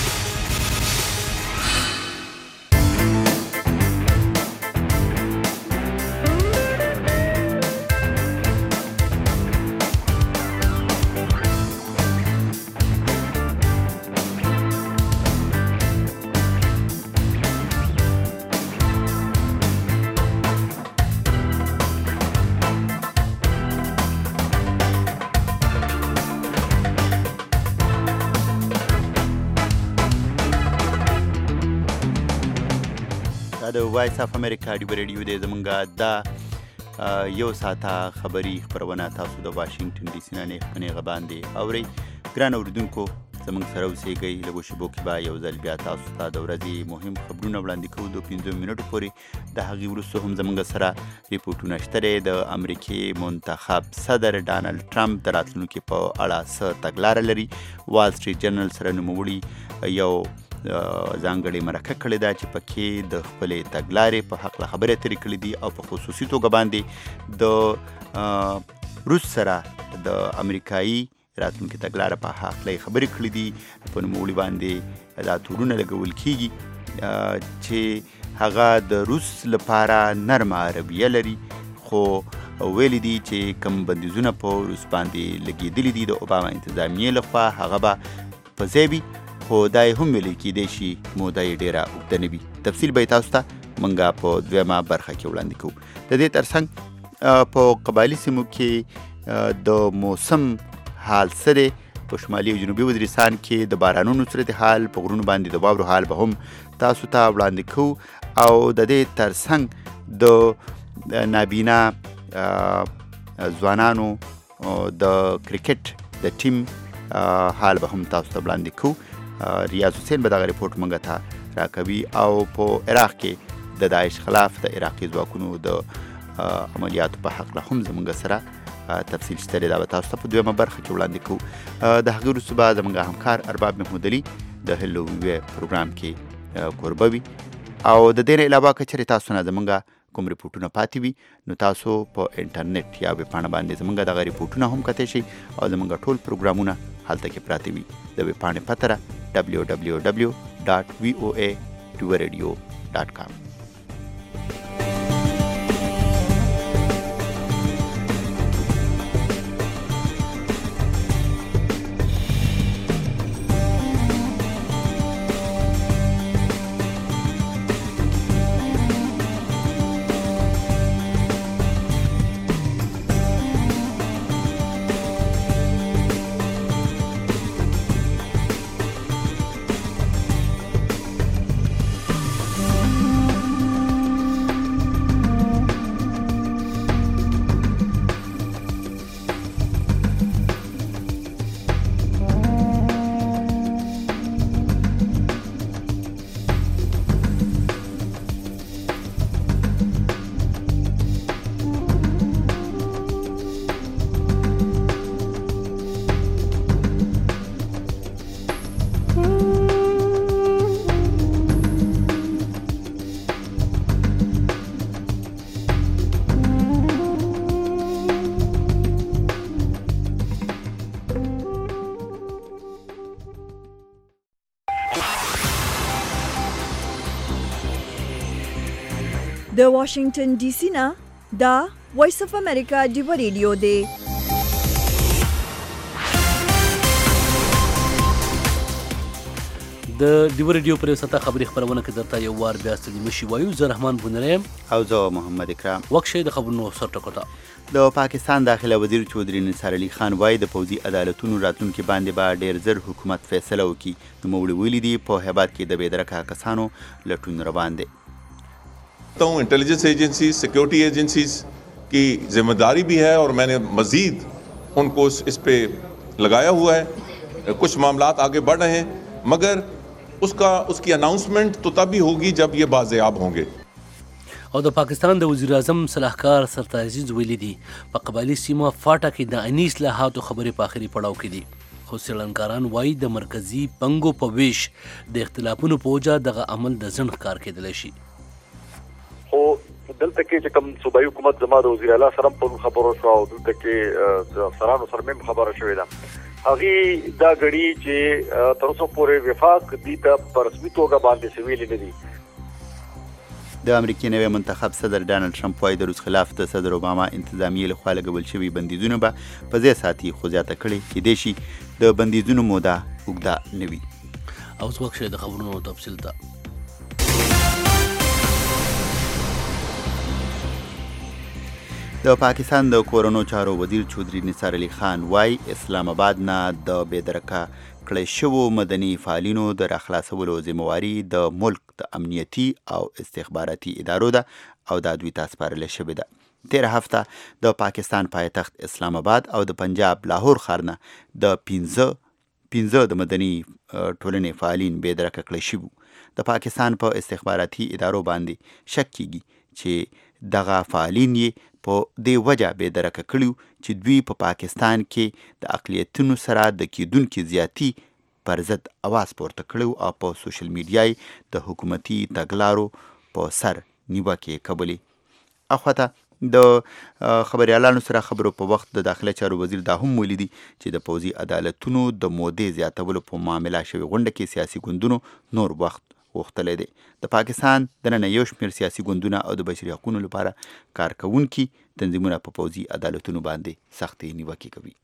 د وایس اف امریکا ډیوه ریډیو دی زمونږ دا یو ساعته خبري خپرونه تاسو د واشنگټن ډي سي نه نیغ باندې اورئ. ګران اوریدونکو زمونږ سره اوسېږئ. لږو شیبو کې به یو ځل بیا تاسو ته د ورځې مهم خبرونه وړاندې کوو د پنځو منټو پورې. د هغې وروسته هم زمونږ سره ریپورټونه شته دی. د امریکې منتخب صدر ډانلډ ټرمپ د راتلونکي په اړه څه تګلاره لري. وال سټریټ جرنل سره نوموړي یو ځانګړې مرکه کړې ده چې پکې د خپلې تګلارې په هکله خبرې اترې کړې دي او په خصوصي توګه باندې د روس سره د امریکایي راتلونکي تګلاره په هکله یې خبرې کړې دي. په نوموړي باندې دا تورونه لګول کېږي چې هغه د روس لپاره نرمه عربیه لري خو ویلي دي چې کوم بندیزونه په روس باندې لګېدلي دي د اوباما انتظامیې لخوا هغه به په ځای وي خو دا یې هم ویلی کېدی شي موده یې ډېره اوږده نه وي. تفصیل به یې تاسو ته موږ په دویمه برخه کې وړاندې کوو. د دې ترڅنګ په قبایلي سیمو کې د موسم حال څه دی. په شمالي او جنوبي وزیرستان کې د بارانونو صورت حال، په غرونو باندې د واورو حال به هم تاسو ته وړاندې کوو او د دې ترڅنګ د نابینا ځوانانو د کرکټ د ټیم حال به هم تاسو ته وړاندې کوو. ریاض حسین به دغه ریپورټ موږ ته راکوي او په عراق کې د داعش خلاف د عراقي ځواکونو د عملیاتو په هکله هم زموږ سره تفصیل شته دی. دا به تاسو ته په دویمه برخه کې وړاندې کوو. د هغې وروسته به زموږ همکار ارباب محمود علي د هلو ویوې پروګرام کې کوربه وي او د دې نه علاوه که چېرې تاسو نه زموږ کوم ریپورټونه پاتې وي نو تاسو په انټرنیټ یا ویبپاڼه باندې زموږ دغه ریپورټونه هم کتلی شئ او زموږ ټول پروګرامونه هلته کې پراته وي. د ویبپاڼې پته ده ډبلیو ډبلیو ډبلیو ډاټ وی او ای ډیوه ریډیو ډاټ کام. د واشنگټن ډي سي نه دا وایس اف امریکا ډیو ریډیو دی. د ډیو ریډیو پر ستا خبري خبرونه کې درته یو وار بیا ستړي مشي وایو. زه رحمان بونریم او زه محمد اکرام. وکشه د خبرونو سر ټکوټه. د پاکستان داخله وزیر چودري نثار علي خان وايي د پوځي عدالتونو راتلونکي باندې به ډیر زر حکومت فیصله وکړي. نوموړي ویلي دي په هیواد کې د بېدرکه کسانو لټون روان دی. तो इंटेलिजेंस एजेंसी सिक्योरिटी एजेंसीज की जिम्मेदारी भी है और मैंने मज़ीद उनको इस पे लगाया हुआ है. कुछ मामलात आगे बढ़ रहे हैं मगर उसका उसकी अनाउंसमेंट तो तब ही होगी जब ये बाज़ेयाब होंगे. او د پاکستان د وزیر اعظم صلاحکار سرتاج عزیز ویلي دي په قبایلي سیمه فاټا کې د عیني اصلاحاتو خبرې په آخري پړاو کې دي. خو څېړنکاران وایي د مرکزي پنګو په ویش د اختلافونو په وجه دغه عمل د ځنډ ښکار کېدلی شي. خو دلته کې چې کوم صوبایي حکومت زما د وزیر اعلی سره په خبرو شو او دلته کې د افسرانو سره مې خبره شوې ده هغه دا غړي چې تر اوسه پورې وفاق دي ته په رسمي توګه باندې سویل نه دي. د امریکای نوی منتخب صدر ډانلډ ټرمپ وايي د روس خلاف د صدر اوباما انتظامیې لخوا لګول شوي بندیزونه به په ځای ساتي خو زیاته کړي کېدای شي د بندیزونو موده اوږده نه وي. اوس وخت شي د خبرونو تفصیل ته. د پاکستان د کورونو چارو وزیر چودري نثار علي خان وايي اسلام آباد نه د بېدرکه کړی شوو مدني فعالینو د راخلاصولو ذمهواري د ملک د امنیتي او استخباراتي ادارو ده او دا دوی ته سپارل شوې ده. تېره هفته د پاکستان پایتخت اسلام آباد او د پنجاب لاهور ښار نه د پنځه پنځه د مدني ټولنې فعالین بېدرکه کړی شوي. د پاکستان په استخباراتي ادارو باندې شک کیږي چې دغه فعالین یې په دې وجه بېدرکه کړي چې دوی په پا پاکستان کې د اقلیتونو سره د کېدونکي زیاتي پر ضد اواز پورته کړی او په سوشل میډیا یې د حکومتي تګلارو په سر نیوکې کولې. اخواته د خبریالانو سره خبرو په وخت د داخله چارو وزیر دا هم ویلي دي چې د پوځي عدالتونو د مودې زیاتولو په معامله شوې غونډه کې سیاسي ګوندونو نور وخت غوښتلی دی. د پاکستان دننه یو شمېر سیاسي ګوندونه او د بشري حقونو لپاره کار کوونکي تنظیمونه په پوځي عدالتونو باندې سختې نیوکې کوي.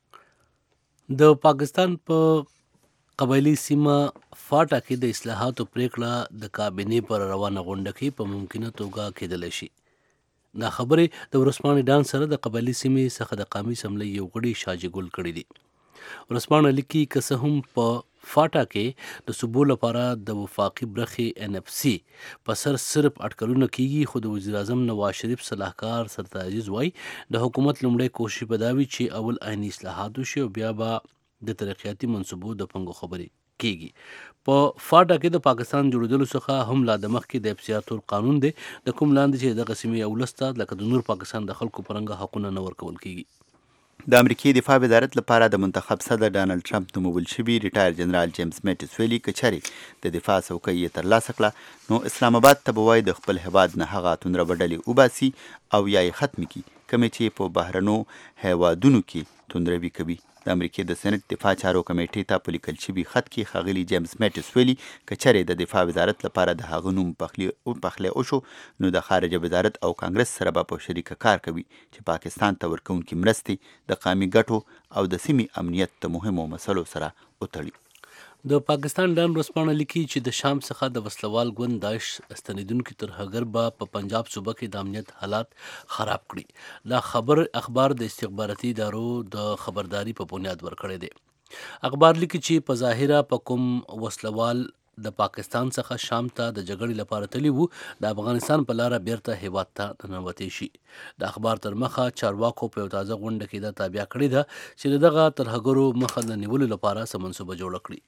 د پاکستان په قبایلي سیمه فاټا کې د اصلاحاتو پریکړه د کابینې پر روانه غونډه کې په ممکنه توګه کېدلی شي. دا خبرې د ورسپانې ډان سره د قبایلي سیمې څخه د قامي اسمبلۍ یو غړي شاجګل کړي دي. ورسپانه لیکي که څه هم په فاټا کې د صوبو لپاره د وفاقي برخې ان اف سی په سر صرف اټکلونه کیږي خو د وزیر اعظم نواز شریف صلاحکار سرتاج عزیز وایي د حکومت لومړی کوشش به دا وي چې اول عیني اصلاحات وشي او بیا به د ترقیاتي منصوبو د پنګو خبرې کیږي. په فاټا کې د پاکستان جوړېدلو څخه هم لا د مخکې د اف سی آر قانون دی د کوم لاندې چې دغه سیمې ولس ته لکه د نور پاکستان د خلکو په رنګه حقونه نه ورکول کیږي. د امریکای دفاع وزارت لپاره د منتخب صدر ډانلډ ټرمپ نومول شوي ریټایر جنرال جیمز میټس ویلي که چېرې د دفاع څوکۍ یې ترلاسه کړه نو اسلام آباد ته به وایي د خپل هیواد نه هغه توندروه ډلې وباسي او یا یې ختمې کړي کومې چې په بهرنو هیوادونو کې توندروي کوي. د امریکای د سېنټ دفاع چارو کمیټې ته په لیکل شوي خط کې ښاغلي جیمز میټس ویلي که چېرې د دفاع وزارت لپاره د هغه نوم پخلی وشو نو د خارجه وزارت او کانګرس سره به په شریکه کار کوي چې پاکستان ته ورکوونکي مرستې د قامي ګټو او د سیمې امنیت د مهمو مسلو سره وتړي. د پاکستان ډان ورځپاڼه لیکي چې د شام څخه د وسلوال ګوند داعش ستنېدونکي ترهګر به په پنجاب صوبه کې د امنیت حالات خراب کړي. دا خبر اخبار د استخباراتي ادارو د خبرداري په بنیاد ورکړی دی. اخبار لیکي چې په ظاهره په کوم وسلوال د پاکستان څخه شام ته د جګړې لپاره تللی وو د افغانستان په لاره بیرته هیواد ته ننوتی شي. د اخبار تر مخه چارواکو په یو تازه غونډه کې دا تابع کړې ده چې دغه ترهګرو مخه د نیولو لپاره څه منصوبه جوړه کړي.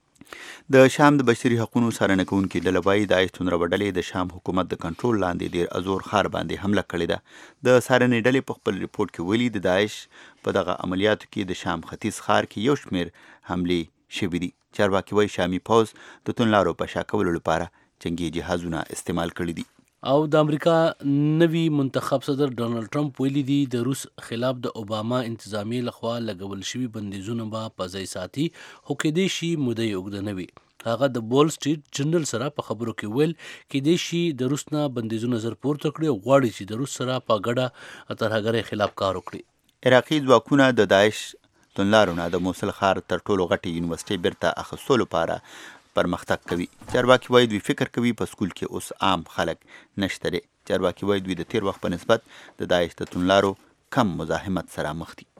د شام د بشري حقوقو څارنه کوونکي ډله وایي د داعش توندروه ډلې د شام حکومت د کنټرول لاندې ډیر ازور ښار باندې حمله کړې ده. د څارنې ډلې په خپل ریپورټ کې ویلي د داعش په دغه عملیاتو کې د شام ختیځ ښار کې یو شمېر حملې شوي دي. چارواکي وایي شامي پوځ د توندلارو په شا کولو لپاره جنګي جهازونه استعمال کړي دي. او د امریکا نوي منتخب صدر ډانلډ ټرمپ ویلي دي د روس خلاف د اوباما انتظامیې لخوا لګول شوي بندیزونه به په ځای ساتي خو کېدای شي موده یې اوږده نه وي. هغه د وال سټریټ جرنل سره په خبرو کې ویل کېدای شي د روس نه بندیزونه زر پورته کړي او غواړي چې د روس سره په ګډه ترهګرۍ خلاف کار وکړي. عراقي ځواکونه د داعش توندلارو نه د موصل ښار تر ټولو غټې یونیورسټۍ بیرته اخیستو لپاره پرمختګ کوي. چارواکي وایي دوی فکر کوي په سکول کې اوس عام خلک نشته دی. چارواکي وایي دوی د تیر وخت په نسبت د داعش د توندلارو کم مزاحمت سره مخ دي.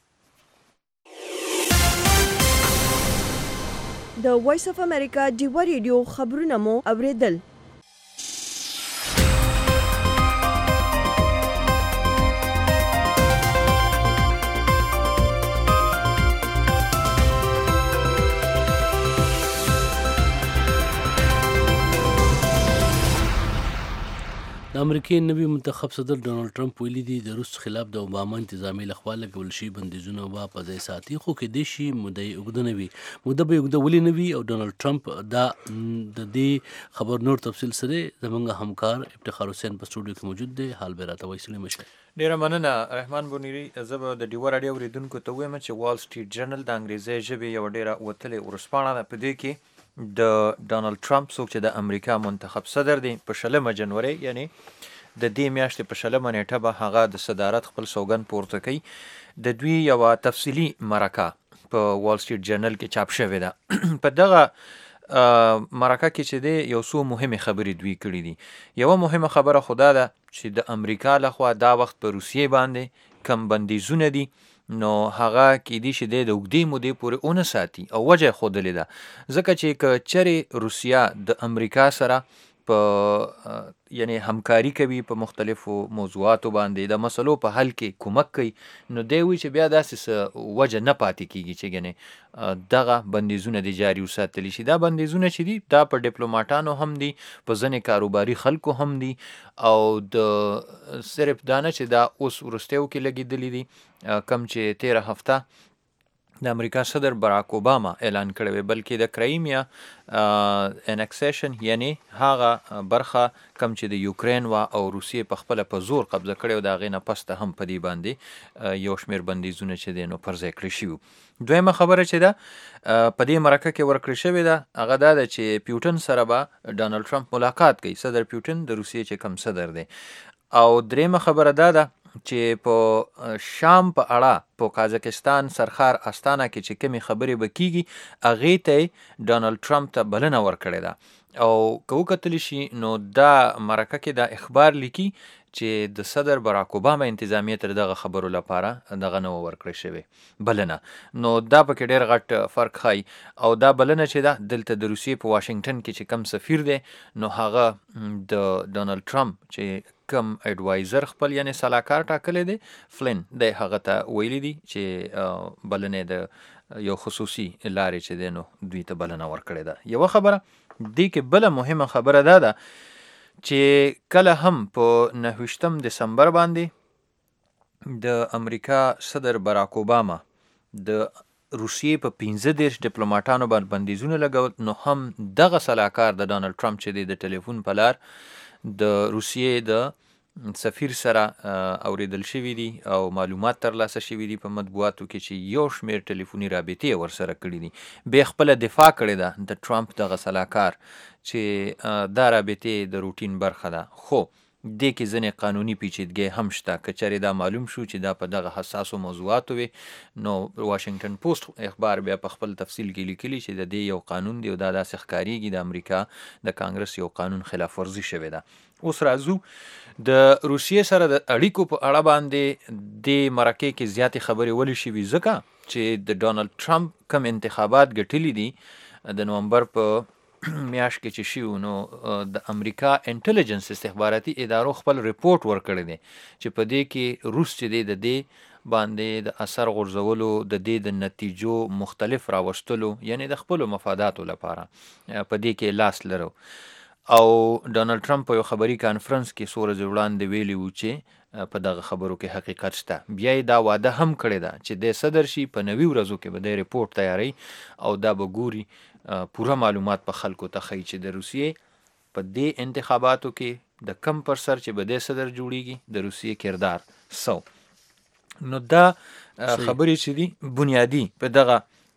د وایس اف امریکا ډیوا ریډیو خبرونه مو اوریدل. د امریکې نوي منتخب صدر ډونالډ ټرمپ ویلي دي د روس خلاف د اوباما انتظامی لخوا لګول شوي بندیزونه به په ځای ساتي، خو کېدای شي موده یې اوږده نه وي. موده به یې اوږده ولې نه وي او ډونالډ ټرمپ دا د دې خبر نور تفصیل سره زموږ همکار افتخار حسین په سټوډیو کې موجود دی. حال به راته وایي سلیم مشه. ډیره مننه رحمان بونیری. زه به د ډیوا راډیو اوریدونکو ته وایم چې وال سټریټ جرنل د انګریزي ژبې یوه ډیره وتلې ورځپاڼه ده. په دې کې د ډونالډ ټرمپ څوک چې د امریکا منتخب صدر دی په شلمه جنوري یعنی د دې میاشتې په شلمه نیټه به هغه د صدارت خپل سوګند پورته کوي. د دوی یوه تفصیلي مرکه په وال سټریټ جرنل کې چاپ شوې ده. په دغه مرکه کې چې دی یو څو مهمې خبرې دوی کړي دي. یوه مهمه خبره خو دا ده چې د امریکا لخوا دا وخت په روسیې باندې کم بندیزونه دي نو هغه کېدای شي دی د اوږدې مودې پورې ونه ساتي او وجه یې ښودلې ده ځکه چې که چرې روسیه د امریکا سره په یعنی همکاري کوي په مختلفو موضوعاتو باندې د مسلو په حل کې کومک کوي نو دی وایي چې بیا داسې څه وجه نه پاتې کېږي چې ګنې دغه بندیزونه د جاري وساتلی شي. دا بندیزونه چې دي دا په ډیپلوماټانو هم دي، په ځینې کاروباري خلکو هم دي او د صرف دا نه چې دا اوس وروستیو کې لګېدلي دي کم چې تیره هفته د امریکا صدر براک اوباما اعلان کړی وی، بلکې د کرایمیا انکسیشن یعنی هغه برخه کم چې د یوکرین وا او روسیې په خپله په زور قبضه کړی و د هغې نه پسته هم په دې باندې یو شمېر بندیزونه چې دی نو پر ځای کړی شوي. دویمه خبره چې ده په دې مرکه کې ورکړې شوې ده هغه دا ده چې پیوټن سره به ډونالډ ټرمپ ملاقات کوي، صدر پیوټن د روسیې چې کم صدر دی. او دریمه خبره دا ده چې په شام په اړه په قازقستان سرخار استانه کې چې کومې خبرې به کېږي هغې ته یې ډونالډ ټرمپ ته بلنه ورکړې ده او که وکتلی شي نو دا مرکه کې دا اخبار لیکي چې د صدر براک اوباما انتظامیه تر دغه خبرو لپاره دغه نه ورکړی شوې بلنه. نو دا پکې ډېر غټ فرق ښایي او دا بلنه چې ده دلته د روسیې په واشنګټن کې چې کم سفیر دی نو هغه د ډونالډ ټرمپ چې کم اډوایزر خپل یعنی سلاکار ټاکلی دی فلن دی هغه ته ویلی دي چې بلنې د یو خصوصي لارې چې دی نو دوی ته بلنه ورکړې ده. یوه خبره دې کې بله مهمه خبره دا ده چې کله هم په نهویشتم دسمبر باندې د امریکا صدر براک اوباما د روسیې په پنځه دېرش ډیپلوماټانو باندې بندیزونه لګول نو هم دغه سلاکار د ډونالډ ټرمپ چې دی د ټلیفون په لار د روسیې د سفیر سره اوریدل شوي دي او معلومات ترلاسه شوي دي په مطبوعاتو کې چې یو شمېر ټلیفوني رابطې ورسره کړي دي. بیا خپله دفاع کړې ده د ټرمپ دغه سلاکار چې دا رابطې د روټین برخه ده، خو دې کې ځینې قانوني پیچیدګۍ هم شته. که چېرې دا معلوم شو چې دا په دغه حساسو موضوعاتو وي نو واشنګټن پوسټ اخبار بیا په خپل تفصیل کې لیکلي چې د دې یو قانون دی او دا داسې ښکارېږي د امریکا د کانګرس یو قانون خلاف ورزي شوې ده. اوس راځو د روسیې سره د اړیکو په اړه باندې د مرکې کې زیاتې خبرې ولې شوي ځکه چې د ډونالډ ټرمپ کم انتخابات ګټلي دي د نومبر په میاشت کې چې شي نو د امریکا انټلیجنس استخباراتي ادارو خپل ریپورت ورکړی دی چې په دې کې روس چې دی د دې باندې د اثر غورځولو د دې د نتیجو مختلف راوستلو یعنی د خپلو مفاداتو لپاره په دې کې لاس لرو. او ډونالډ ټرمپ په یو خبري کانفرنس کې څو ورځې وړاندې ویلي و چې په دغه خبرو کې حقیقت شته. بیا یې دا واده هم کړې ده چې د صدر شي په نوي ورځو کې به د ریپورت تیاری او دا به ګوري پوره معلومات په خلکو ته ښیي چې د روسیې په دې انتخاباتو کې د کم پر سر چې به د صدر جوړیږي د روسیې کردار سو. نو دا خبرې چې دي بنیادی په دغه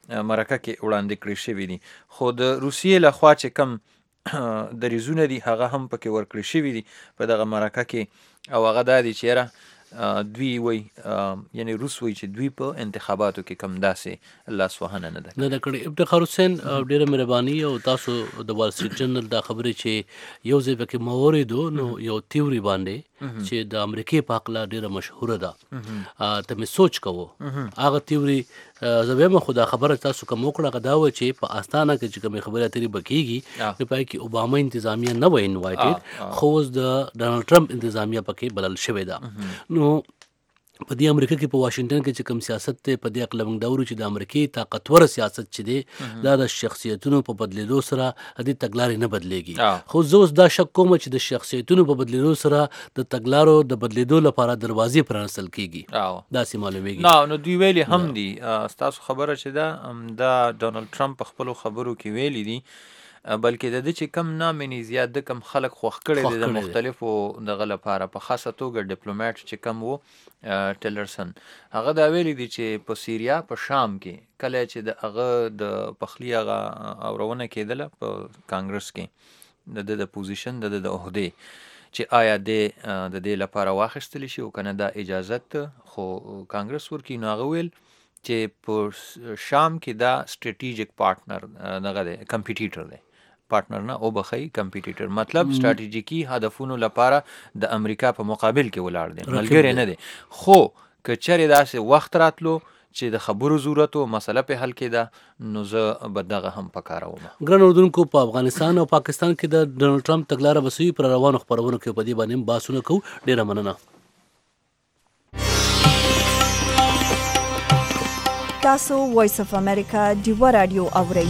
مرکه کې وړاندې کړی شوي دي. خو د روسیې لخوا چې کم دریځونه دي هغه هم پکې ورکړی شوي دي په دغه مرکه کې، او هغه دا دي چې یاره دوی وای یعنی روس وای چې دوی په انتخاباتو کې کم داسې لاسوهنه نه ده نه ده کړې. افتخار حسین ډېره مهرباني، او تاسو د وال سټریټ جرنل دا خبرې چې یو ځای پکې مو واورېدو نو یو تیوري باندې چې د امریکې په هکله ډېره مشهوره ده، ته مې سوچ کوو هغه تیوري زه وایم خو دا خبره تاسو کوم وکړه هغه دا وه چې په استانه کې چې کومې خبرې اترې به کېږي په پای کې اوباما انتظامیه نه وه انوایټډ، خو اوس د ډونالډ ټرمپ انتظامیه پکې بلل شوې ده. نو په دې امریکا کې په واشنگټن کې چې کوم سیاست دی په دې عقل موږ دا ورو چې د امریکې طاقتور سیاست چې دی دا د شخصیتونو په بدلیدو سره د تګلارې نه بدلیږي. خو زه اوس دا شک کوم چې د شخصیتونو په بدلیدو سره د تګلارو د بدلیدو لپاره دروازې پرانستل کیږي، داسې معلومیږي. نه نو دوی ویلي هم دي، ستاسو خبره چې ده دا ډونالډ ټرمپ په خپلو خبرو کې ویلي دي، بلکې د دې چې کم نامې زیات د کم خلک خوښ کړي دي د مختلفو دغه لپاره، په خاصه توګه ډیپلوماټ چې کم وو ټیلرسن هغه دا ویلي دي چې په سیریا په شام کې کله چې د هغه د پخلی هغه اورونه کېدله په کانګرس کې د د پوزیشن د د عہدې چې آیا د د دې لپاره واخیستل شي او کنه دا اجازت خو کانګرس ورکی نو هغه ویل چې په شام کې دا سټریټیجیک پارټنر دغه دی کمپیټیټر دی پارټنر نه او بخی کمپیټیټر، مطلب سټریټیجیکي هدفونو لپاره د امریکا په مقابل کې ولاړ دی، ملګری نه دی. خو که چېرې داسې وخت راتلو چې د خبرو ضرورت او مسله په حل کېده نو زه به دغه هم پکاروم. ګران اردوونکو په افغانستان او پاکستان کې د ډونالډ ټرمپ تګلاره به سوي پر روانو خپرونو کې په دې باندې بحثونه کوو. ډېره مننه. تاسو وایس اف امریکا ډیوه رادیو اورئ.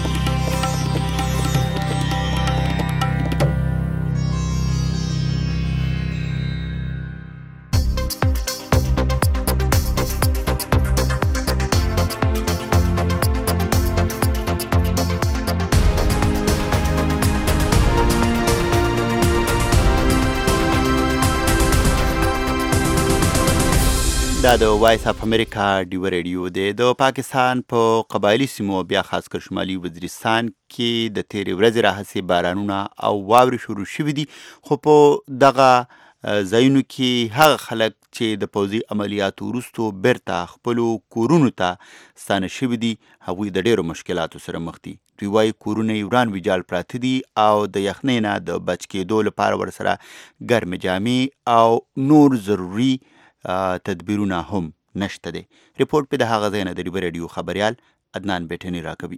دا د وایس اف امریکا ډیوه ریډیو دی. د پاکستان په قبایلي سیمو بیا خاص کر شمالي وزیرستان کې د تیرې ورځې راهیسې بارانونه او واورې شروع شوي دي، خو په دغه ځایونو کې هغه خلک چې د پوځي عملیاتو وروستو بیرته خپلو کورونو ته ستانه شوي دي هغوی د ډېرو مشکلاتو سره مخ دي. دوی وایي کورونه یې وران ویجال پراته دي او د یخنۍ نه د بچ کېدو لپاره ورسره ګرمې جامې او نور ضروري تدبیرونه هم نشته دی. ریپورټ په د هغه ځای نه د ډیوه ریډیو خبریال عدنان بیټني راکوي.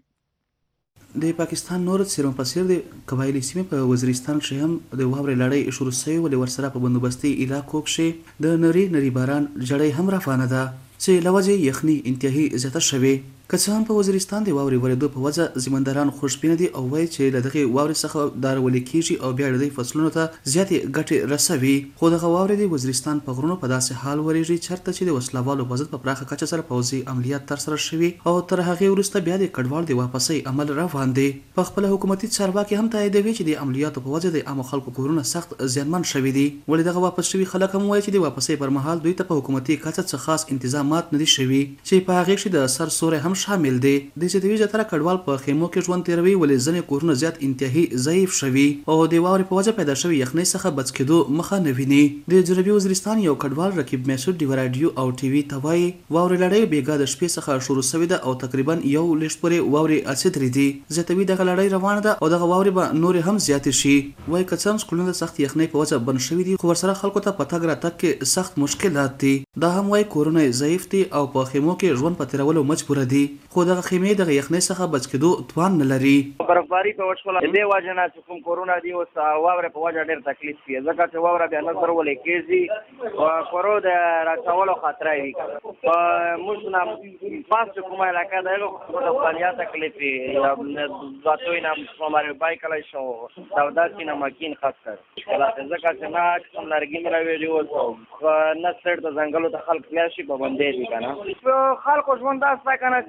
د پاکستان نور سیمه په څیر د قبایلي سیمې په وزیرستان کې هم د واورې لړۍ شروع شوې ولې ورسره په بندوبستي علاقو کې د نری نری باران جړۍ هم روانه ده چې لوجه یخني انتهایی زیاته شوه. که څه هم په وزیرستان د واورې ورېدو په وجه زمینداران خوشبینه دي او وایي چې له دغې واورې څخه دارولې کېږي او بیا د دوی فصلونو ته زیاتې ګټې رسوي. خو دغه واورې د وزیرستان په غرونو په داسې حال ورېږي چېرته چې د وسلوالو په ضد په پراخه کچه سره پوځي عملیات ترسره شوي او تر هغې وروسته بیا د کډوال د واپسۍ عمل روان دی. په خپله حکومتي چارواکي هم تاییدوي چې د عملیاتو په وجه د عامو خلکو کورونه سخت زیانمن شوي دي. ولې دغه واپس شوي خلک هم وایي چې د واپسۍ پر مهال دوی ته په حکومتي کچه څه خاص انتظامات نه دي شوي چې په هغې کښې د سر سوری هم شامل دی. د زیاتوي زیاتره کډوال په خیمو کې ژوند تېروي ولې ځینې کورونه زیات انتهایی ضعیف شوي او د واورې په وجه پیدا شوي یخنۍ څخه بچ کېدو مخه نه ویني. د جنوبي وزیرستان یو کډوال رقیب میسود ډیوه راډیو او ټي وي ته وایي واورې لړۍ بېګا د شپې څخه شروع شوې ده او تقریبا یو لیشت پورې واورې اڅېدلې دي. زیاتوي دغه لړۍ روانه ده او دغه واورې به نورې هم زیاتې شي. وایي که څه هم سکولونه د سخت یخنۍ په وجه بند شوي دي خو ورسره خلکو ته په تګ راتګ کې سخت مشکلات دي. دا هم وایي کورونه ضعیف دي او په خیمو کې ژوند په تېرولو مجبوره دي خو دغه خیمې دغه یخنۍ څخه بچ کېدو توان نه لري. برفباري په وشوله د دې وجه نه چې کوم کورونه دي اوس واورې په وجه ډېر تکلیف کوي ځکه چې واوره بیا نه ضرورلی کېږي او کورو د راچولو خطره وي. په موږ نه پاس چې کومه علاقه ده هغه د فعالیا تکلیف وي ذاتوی نه ماماری بای کلی شو دوداتی نه مکین خاص کر ځکه چې نه کوم لرګي مې راویلي اوس نه سټ د ځنګلو ته خلک تللی شي پابندۍ دي که نه خلکو ژوند داسې ده که نه چې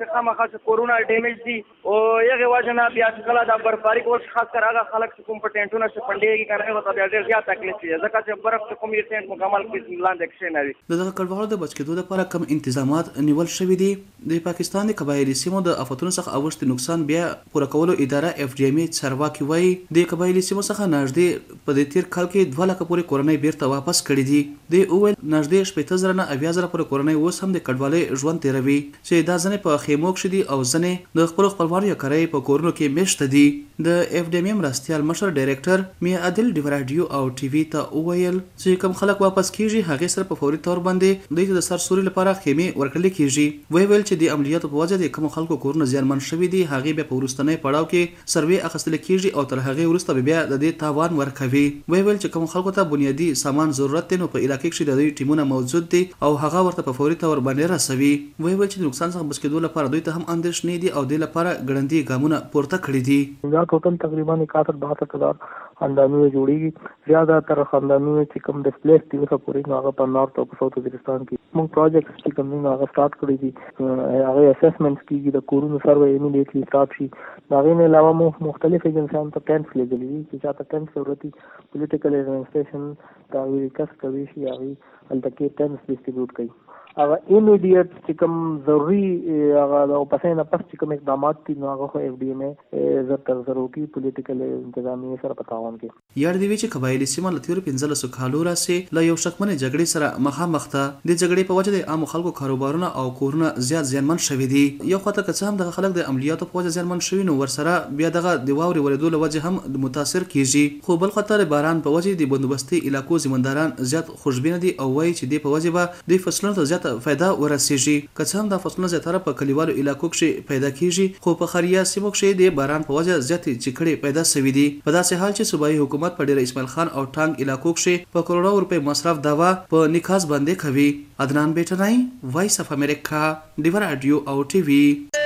چې خامخا کورونا ډیمیج دي او هغه وجه نه بیا کله دا برفباری کول خاص کر هغه خلک چې کوم په ټینټونو کې پنډېږي کنه هغه ته ډېر زیات تکلیف دي ځکه چې برف چې کوم یې ټینټ مکمل کې لاندې کښې نه وي. د دغه کډوالو د بچ کېدو لپاره کم انتظامات نیول شوي دي. د پاکستان د قبایلي سیمو د افتونو څخه اوښتي نقصان بیا پوره کولو اداره اف ډي ایم ای چارواکي وایي د قبایلي سیمو څخه نږدې په دې تیر کال کې دوه لکه پورې کورنۍ بیرته واپس کړي دي. دوی وویل نږدې شپېته زره نه اویا زره پورې کورنۍ اوس هم د کډوالۍ ژوند تېروي چې دا ځینې په خیمو کښې دي او ځینې د خپلو خپلوانو یا کرۍ په کورونو کې میشته دي. د اف ډي ایم ای مرستیال مشر ډایرکټر میا عادل ډیو راډیو او ټي وي ته وویل چې کوم خلک واپس کیږي هغې سره په فوري طور باندې دوی ته د سر سوري لپاره خیمې ورکړل کیږي. ویې ویل چې د عملیاتو په وجه د کومو خلکو کورونه زیانمن شوي دي هغې بیا په وروستنۍ پړاو کې سروې اخیستل کیږي او تر هغې وروسته بیا د دې تاوان ورکوي. ویې ویل چې کوم خلکو ته بنیادي سامان ضرورت دی نو په علاقې کښې د دوی ټیمونه موجود دي او هغه ورته په فوري طور باندې رسوي. ویې ویل چې د نقصان څخه بچ کېدو لپاره دوی ته هم اندېښنې دي او دې لپاره ګړندي ګامونه پورته کړي دي. دا ټوټل تقریبا اکاسٹھ باسٹھ ہزار خاندانونه جوړیږي. زیاده تر خاندانونه چې کوم ډسپلیس دي اوسه پورې نو هغه په نارت او په ساوث وزیرستان کې موږ پروجیکټس چې کوم نه هغه سٹارټ کړی دي هغه اسسمنټس کیږي د کورونو سروې ایمیډیټلی سٹارټ شي. دا غوښنه علاوه مو مختلف ایجنسیانو ته ټینټس لګلي دي چې چاته ټینټس ضرورت دي پولیټیکل ایڈمنسټریشن دا وی کس کوي شي هغه الته کې ټینټس ډسټریبیوټ کوي. هغه ایمیډیټ چې کوم ضروري هغه د پسې نه پس چې کوم اقدامات دي نو هغه خو اف ډي ایم ای زر تر ضروري پولیټیکل انتظامیې سره په تعاون کې. یاد دی چې قبایلي سیمه له تېرو پنځلسو کالو راهیسې له یو شکمنې جګړې سره مخامخ ده. د جګړې په وجه د عامو خلکو کاروبارونه او کورونه زیات زیانمن شوي دي. یو خواته که څه هم دغه خلک د عملیاتو په وجه زیانمن شوي نو ورسره بیا دغه د واورې ورېدو له وجې هم متاثر کیږي. خو بل خواته د باران په وجه د بندوبستي علاقو زمینداران زیات خوشبینه دي او وایي چې دې په وجه به دوی فصلونو ته زیات فایده ورسیږي. که څه هم دا فصلونه زیاتره په کلیوالو علاقو کښې پیدا کیږي خو په ښاریا سیمو کښې د باران په وجه زیاتې چکړې پیدا سوي دي. په داسې حال چې صوبایي حکومت په ډېر اسماعیل خان او ټانګ علاقو کښې په کروڑو روپۍ مصرف دعوا په نکاس باندې کوي. عدنان بیټنای وایس اف امریکا ډیو راډیو او ټي وي.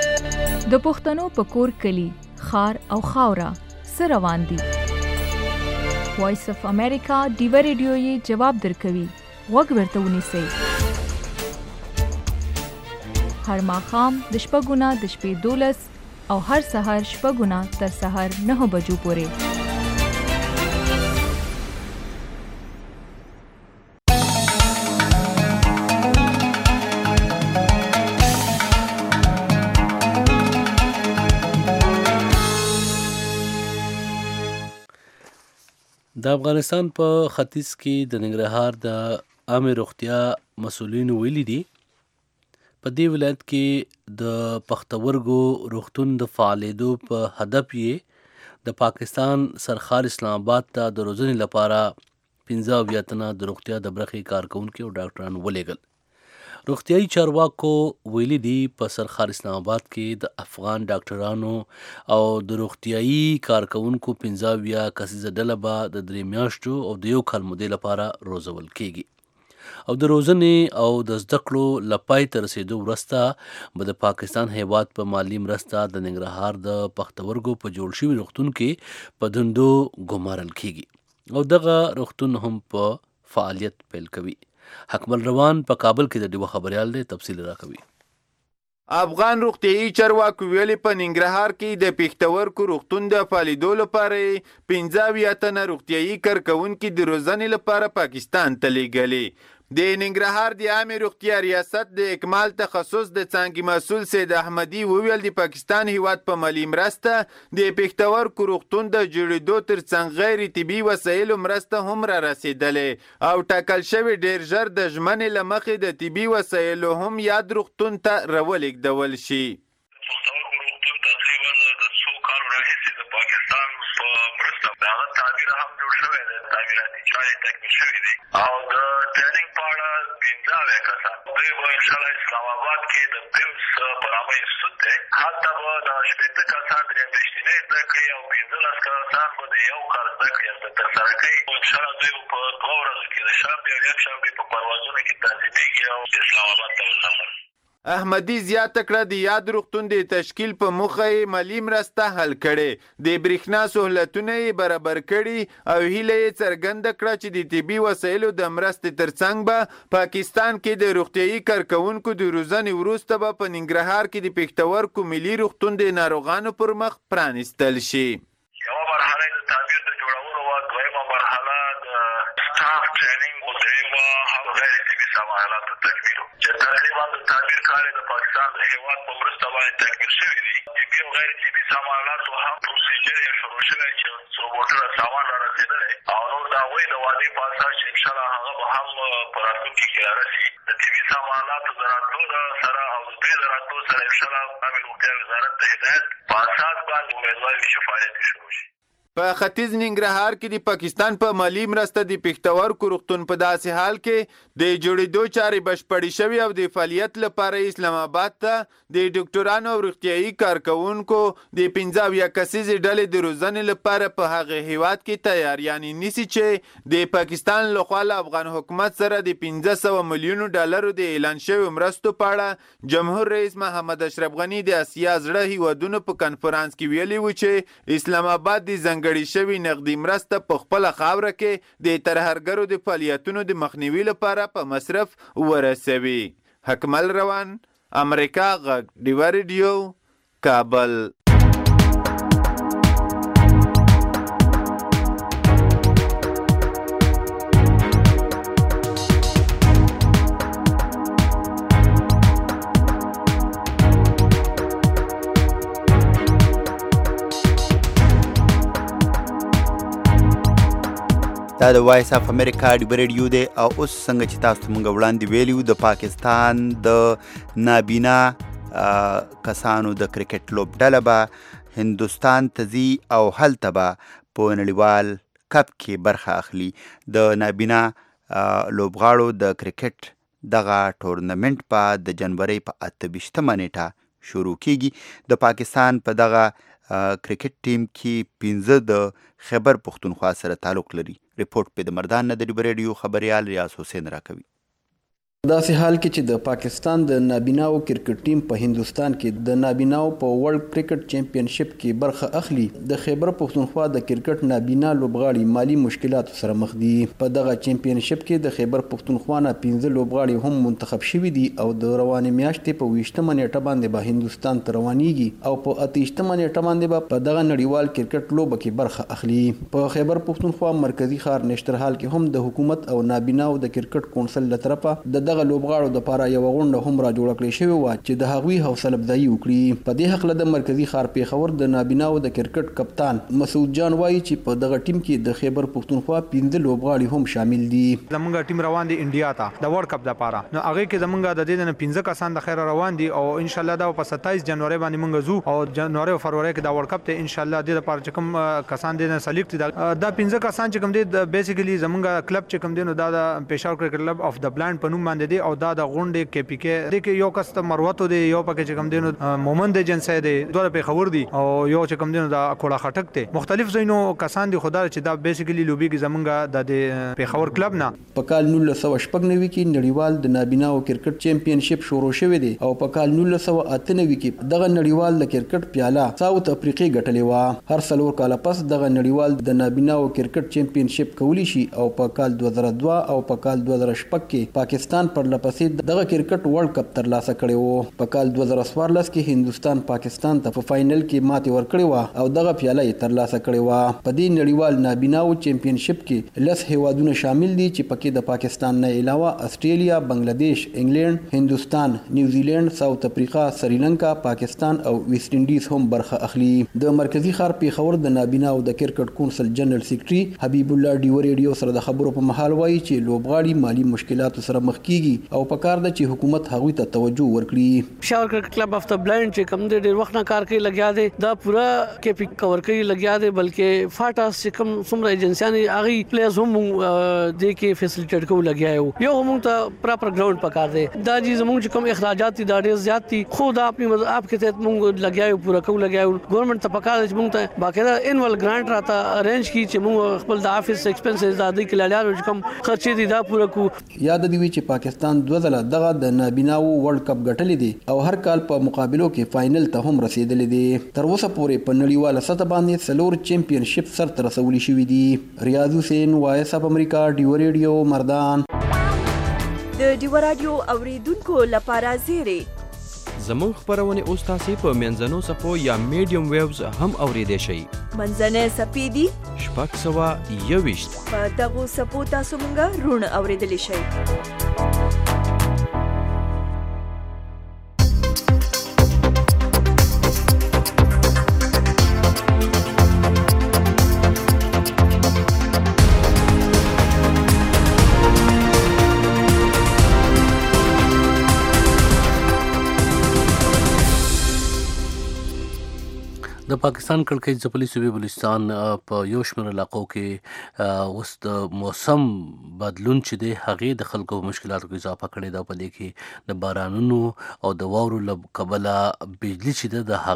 د پښتنو په کور کلی خار او خاوره څه روان دي؟ وایس اف امریکا ډیو راډیو یې جواب درکوي. غوږ ورته ونیسئ. هر ماښام د شپږو نه د شپې دولس او هر سهار شپږو نه تر سهار نهو بجو پورې. د افغانستان په ختیځ کې د ننګرهار د عامې روغتیا مسؤلینو ویلي دي په دې ولایت کې د پښتورګو روغتون د فعالېدو په هدف یې د پاکستان سرخار اسلام آباد ته د روزنې لپاره پنځه اویا تنه د روغتیا د برخې کارکوونکي او ډاکټران ولېږل. روغتیایي چارواکو ویلي دي په سرخار اسلام آباد کې د افغان ډاکټرانو او د روغتیایي کارکوونکو پنځه اویا کسیزه ډله به د درې میاشتو او د یو کال مودې لپاره روزول کیږي او د روزنې او د زده کړو له پای ته رسېدو وروسته به د پاکستان هیواد په مالي مرسته د ننګرهار د پښتورګو په جوړ شوي روغتون کې په دندو ګمارل کیږي او دغه روغتون هم په فعالیت پیل کوي. حکمل روان په کابل کې د ډیو خبريال دی تفصیل راکوي. افغان روغتیایي چارواکو ویلي په ننګرهار کې د پښتورګو روغتون د فعالیدو لپاره پنځه اویا تنه روغتیایي کارکوونکي د روزنې لپاره پاکستان ته لیږلي. د ننګرهار د عامې روغتیا ریاست د اکمال تخصص د څانګې مسؤل سید احمدي وویل د پاکستان هیواد په مالي مرسته د پښتورګو روغتون د جوړېدو ترڅنګ غیر طبي وسایلو مرسته هم را رسېدلې او ټاکل شوی ډېر ژر د ژمنې له مخې د طبي وسایلو هم یاد روغتون ته راولېږدول شي. او د ټریننګ په اړه پنځه اویا کسان دوی به انشاءالله اسلام آباد کې د پیمس په نامه انسټیټیوټ دی هلته به د شپېته کسان درې میاشتنۍ زده کړې او پنځلس کسان به د یو کال زده کړې هلته ترسره کوي. انشاءالله دوی به په دوه ورځو کې د شنبې او یکشنبې په پروازونو کې تنظیمېږي او اسلام آباد ته وسفر. احمدي زیاته کړه د یاد روغتون د تشکیل په موخه یې مالي مرسته حل کړې، د برېښنا سهولتونه یې برابر کړي او هیله یې څرګنده کړه چې د طبي وسایلو د مرستې ترڅنګ به پاکستان کې د روغتیایي کارکوونکو د روزنې وروسته به په ننګرهار کې د پېښتورکو ملي روغتون د ناروغانو پر مخ پرانیستل شي. یوه مرحله د تعبیر د جوړولو وه، دویمه مرحله د سټاف ټرینینګ و، دریمه غیر طبي سماحلاتو تکمیل و چې تقریبا د تعبیر کار د پاکستان د هېواد په مرسته باندې تکمیل شوي دي. طبي او غیر طبي سماحلاتو هم پروسیجر یې شروع شوی چې څو موټره سامان را رسېدلی او نور د هغوی د وعدې په اساس چې انشاءالله هغه به هم په راتلونکي کې رارسي. د طبي سماحلاتو د راتلو سره او د دوی د راتلو سره انشاءالله عامې روغتیا وزارت د هدایت په اساس باندې امیدواري چې فعالیت شروع شي. په ختیځ ننګرهار کې د پاکستان په مالی مرسته د پېښتورکو روغتون په داسې حال کې د جوړېدو چارې بشپړې شوي او د فعالیت لپاره اسلام آباد ته د ډاکټرانو او روغتیایي کارکوونکو د پنځه اویا کسیزې ډلې د روزنې لپاره په هغه هیواد کې تیاریانې نیسي چې د پاکستان لخوا له افغان حکومت سره د پنځه سوه میلیونو ډالرو د اعلان شویو مرستو په اړه جمهور رئیس محمد اشرف غني د اسیا زړه هیوادونو په کنفرانس کې ویلي و چې اسلام آباد د ځنګړي شوی نقدي مرسته په خپله خاوره کې د ترهګرو د فعالیتونو د مخنیوي لپاره په مصرف ورسوي. حکمل روان، امریکا غږ، ډیوه ریډیو، کابل. دا د وایس اف امریکا ډیوه ریډیو دی او اوس څنګه چې تاسو ته موږ وړاندې ویلي د پاکستان د نابینا کسانو د کرکټ لوبډله به هندوستان ته ځي او هلته به په نړیوال کپ کې برخه اخلي. د نابینا لوبغاړو د کرکټ دغه ټورنمنټ په د جنوري په اته ویشتمه نیټه شروع کیږي. د پاکستان په دغه کرکټ ټیم کې پنځه د خیبر پښتونخوا سره تعلق لري. رپورټ په د مردان نه د ډیوه ریډیو خبريال ریاض حسین راکوي. داسې حال کې چې د پاکستان د نابیناو کرکټ ټیم په هندستان کې د نابیناو په ورلد کرکټ چیمپیونشپ کې برخه اخلي، د خیبر پښتونخوا د کرکټ نابینا لوبغاړي مالی مشکلاتو سره مخ دي. په دغه چیمپیونشپ کې د خیبر پښتونخوا نه پنځه لوبغاړي هم منتخب شوي دي او د روانې میاشتې په ویشتمه نیټه باندې به هندستان ته روانېږي او په اته ویشتمه نیټه باندې به په دغه نړیوال کرکټ لوبه کې برخه اخلي. په خیبر پښتونخوا مرکزی ښار نشترحال کې هم د حکومت او نابیناو د کرکټ کونسل له طرفه د دغه لوبغاړو د لپاره یو غونډه هم را جوړه کړې شوې وه چې د هغوی حوصله افزایي وکړي. په دې هکله د مرکزي ښار پېښور د نابیناو د کرکټ کپتان مسعود جان وایي چې په دغه ټیم کې د خیبر پښتونخوا پنځه لوبغاړي هم شامل دي. زمونږ ټیم روان دی انډیا ته د ورلد کپ لپاره، نو هغه کې زمونږ د دې نه پنځه کسان د خیر روان دي او ان شاء الله دا په ستایس جنوري باندې مونږ زو او جنوري او فروری کې د ورلد کپ ته ان شاء الله د لپاره چې کوم کسان دي نه سلیکټ دي دا پنځه کسان چې کوم دي بیسیکلی زمونږ کلب چې کوم دي نو دا د پېښور کرکټ کلب اف د بلند په نوم باندې دي او دا د غونډې کې پی کې د کې یو کس ته مروتو دی، یو پکې چې کوم دي نو مومن د جنسي دی، دوه په خبر دي او یو چې کوم دي نو دا کوړه خټک ته مختلف زینو کسان دي. خدای چې دا بیسیکلی لوبي کې زمونږ د پېښور کلب نه په کال نولس سوه شپږ نوي کې نړیوال د نابیناو کرکټ چیمپیونشپ شروع شوی دی او په کال نولس سوه اته نوي کې دغه نړیوال د کرکټ پیاله ساوث افریقې ګټلې وه. هر څلور کاله پس دغه نړیوال د نابیناو کرکټ چیمپیونشپ کولی شي او په کال دوه زره دوه او په کال دوه زره شپږ کې پاکستان پر لپسې دغه کرکټ ورلد کپ ترلاسه کړی وو. په کال دوه زره څوارلس کې هندستان پاکستان ته په فائنل کې ماتې ورکړې وه او دغه پیاله یې ترلاسه کړې وه. په دې نړیوال نابیناو چیمپیونشپ کې لس هیوادونه شامل دي چې پکې د پاکستان نه علاوه استرالیا، بنگلاديش، انګلند، هندستان، نیوزیلند، ساوث افریقا، سریلانکا، پاکستان او ویسټ انډیز هم برخه اخلي. د مرکزی ښار پېښور د نابیناو د کرکټ کونسل جنرال سیکریټري حبیب الله ډیوه ریډیو سره د خبرو په مهال وایي چې لوبغاړي مالی مشکلاتو سره مخ کیږي او په کار ده چې حکومت هغوی ته توجه ورکړي. پېښور کرکټ کلب اف د بلند چې کوم د ډیر وخت نه کار کوي لګیا دی، دا پورا کې پک کور کوي لګیا دی، بلکې فاټاس چې کوم څومره ایجنسیانې هغه پلیز هم د کې فیسیلیټیټ کوو لګیا یو یو موږ ته پراپر ګراوند پکار دی. دا چې زموږ چې کوم اخراجات دي دا ډیر زیات دي، خو دا خپل مذهب کې ته موږ لګیا یو پورا کوو لګیا یو. ګورنمنت ته پکار دی چې موږ ته باقاعده انوال ګرانټ راته ارینج کړي چې موږ خپل د افیس ایکسپنسز د دې کلیالو چې کوم خرچې دي دا پورا کوو. یاد دی چې پاکستان پاکستان دوه ځله دغه د نابیناو ورلد کپ ګټلې دي او هر کال په مقابلو کې فائنل ته هم رسیدلې دي. تر اوسه پورې په نړیواله سطح باندې څلور چیمپئن شپ سرته رسولي شوي دي. ریاض حسین، وایس اف امریکا، ډیو ریډیو، مردان. د ډیو رادیو اوریدونکو لپاره زیری زموږ خبرونه اوس تاسو په منځنو صفو یا میډیم ویوز هم اوریدئ شئ. منځنه سپیدي شپږ سوه یوویشت په دغو صفو تاسو مونږ رون اوریدلی شئ. د پاکستان کړکۍ ځپلي صوبې بلوچستان په یو شمېر علاقو کې اوس د موسم بدلون چې دی هغې د خلکو په مشکلاتو کې اضافه کړې ده. په دې کې د بارانونو او د واورو له کبله بجلي چې ده د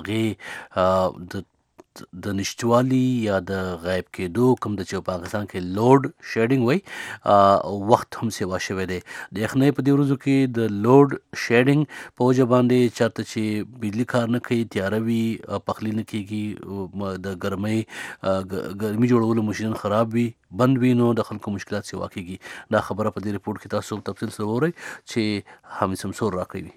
هغې د د نشتوالي یا د غایب کېدو کوم د چې پاکستان کې لوډ شیډینګ وایي وخت هم سیوا شوی دی. د یخنۍ په دې ورځو کې د لوډ شیډینګ په وجه باندې چېرته چې بجلي کار نه کوي، تیاره وي، پخلی نه کېږي، د ګرمۍ ګرمي جوړولو ماشین خراب وي، بند وي، نو د خلکو مشکلات سیوا کېږي. دا خبره په دې رپورټ کې تاسو تفصیل سره واورئ چې حامد شمسور راکوي.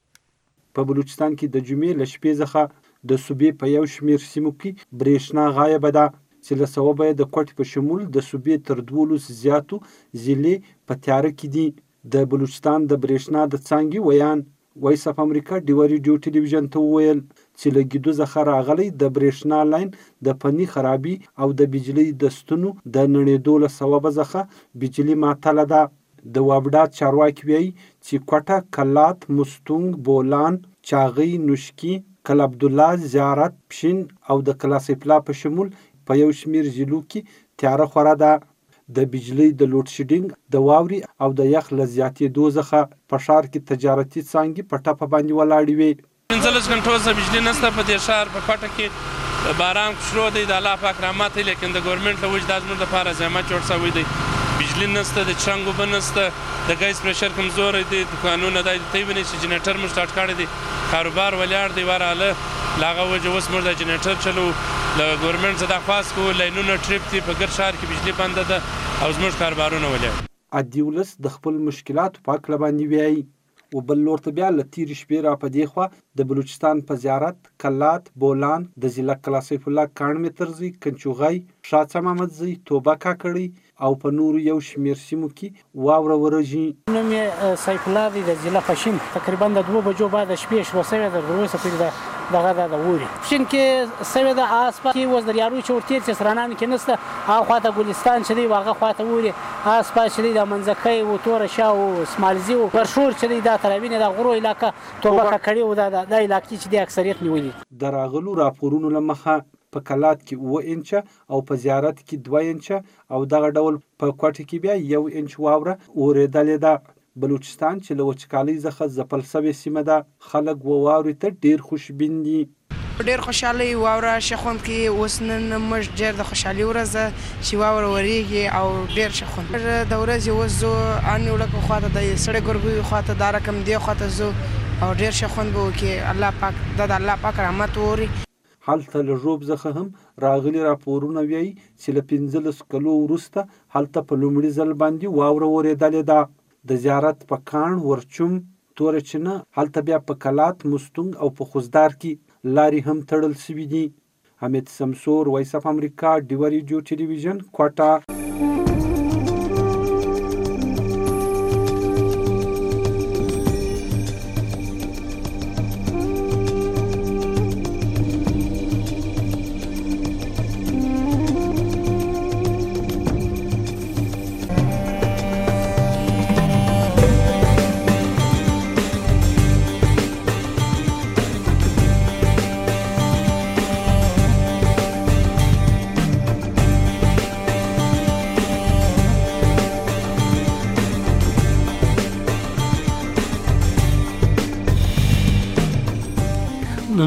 په بلوچستان کې د جمعې له شپې څخه د صوبې په یو شمېر سیمو کې برېښنا غایبه ده چې له سببه یې د کوټې په شمول د صوبې تر دولس زیاتو ضلعې په تیاره کې دي. د بلوچستان د برېښنا د څانګې ویان وایس اف امریکا ډیو ریډیو ټلویزیون ته وویل چې له ګیدو څخه راغلی د برېښنا لاین د فني خرابي او د بجلۍ د ستنو د نړېدو له سببه څخه بجلي معطله ده. د وابډا چارواکي وایي چې کوټه، کلات، مستونګ، بولان، چاغۍ، نوشکي، کل عبدالله، زیارت، پشین او د کلاسیپلا په شمول په یو شمېر ضلعو کې تیاره خوره ده. د بجلۍ د لوډ شیډینګ، د واورې او د یخ له زیاتېدو څخه په ښار کې تجارتي څانګې په ټپه باندې ولاړې وې. پنځلس غنټو څخه بجلي نشته په دې ښار په کوټه کې. باران شروع دی، د الله پاک رحمت دی، لیکن د ګورنمنټ له وجې دا زموږ لپاره زحمت جوړ شوی دی. بجلی نشته، د چرنګ اوبه نشته، د ګیس پریشر کمزوری دی، دوکانونه دا ته وینئ چې جنریټر موږ سټارټ کړی دی، کاروبار ولاړ دی. ورهاله له هغه وجې اوس موږ د جنریټر چلو له ګورنمنټ څخه درخواست کوو، لاینونه ټریپ دي، په ګرد ښار کې بجلي بنده ده او زموږ کاروبارونه ولاړ. عادي ولس د خپل مشکلاتو په هکله باندې وایي. و بل لور ته بیا له تېرې شپې را په دې خوا د بلوچستان په زیارت، کلات، بولان، د ضلع کلاسیف الله کاڼ مترزی، کنچوغی، شاه محمدزی، توبه کاکړی او په نورو یو شمېر سیمو کې واوره ورېږي. نوم یې سیف الله دی، د ضلع پشین. تقریبا د دوه بجو بعد شپې شروع شوې ده، تر اوسه پورې دغه ده د اوري پشین کې شوې ده. آسپا کې اوس د یارو چې ورتېر چې سرانان کې نشته، هغه خواته ګلستان چې دی هغه خواته اوري، آسپا چې دی د منځکۍ و توره شاه و اسماعیلزي و برشور چې دی دا تراوینې د غرو علاقه توبه کاکړي و دا د علاقې چې دی اکثریت نیولي. د راغلو راپورونو له مخه په کلات کې اوه انچه او په زیارت کې دوه انچه او دغه ډول په کوټه کې بیا یو انچ واوره اورېدلې ده. بلوچستان چې له وچکالۍ څخه ځپل شوې سیمه ده، خلک و واورې ته ډېر خوشبین دي. ډېر خوشحالي واوره شخوند کې اوس نن موږ ډېر د خوشحالي ورځ ده چې واوره ورېږي او ډېر شخوند د ورځې اوس زو ان وړکو خواته د سړی ګرګوي خواته دا رقم دی خواته زو او ډېر شخوند به وکړي. الله پاک د الله پاک رحمت ووري. هلته له ژوب څخه هم راغلي راپورونه وایي چې له پنځلس کلو وروسته هلته په لومړي ځل باندې واوره ورېدلې ده. د زیارت په کاڼ، ورچوم، توره چینه، هلته بیا په کلات، مستونګ او په خوزدار کې لارې هم تړل شوي دي. حمید شمسور، وایس اف امریکا، ډیو ریډیو ټلویزیون، کوټه.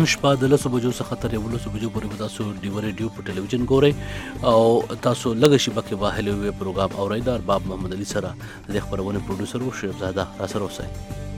نن شپه د لسو بجو څخه تر یولسو بجو پورې به تاسو ډیو ریډیو په ټلویزیون ګورئ او تاسو لږه شیبه کې واهلې وې پروګرام اورئ د ارباب محمد علي سره د خبرونه پروډوسر او شیخ زاده را سره اوسئ.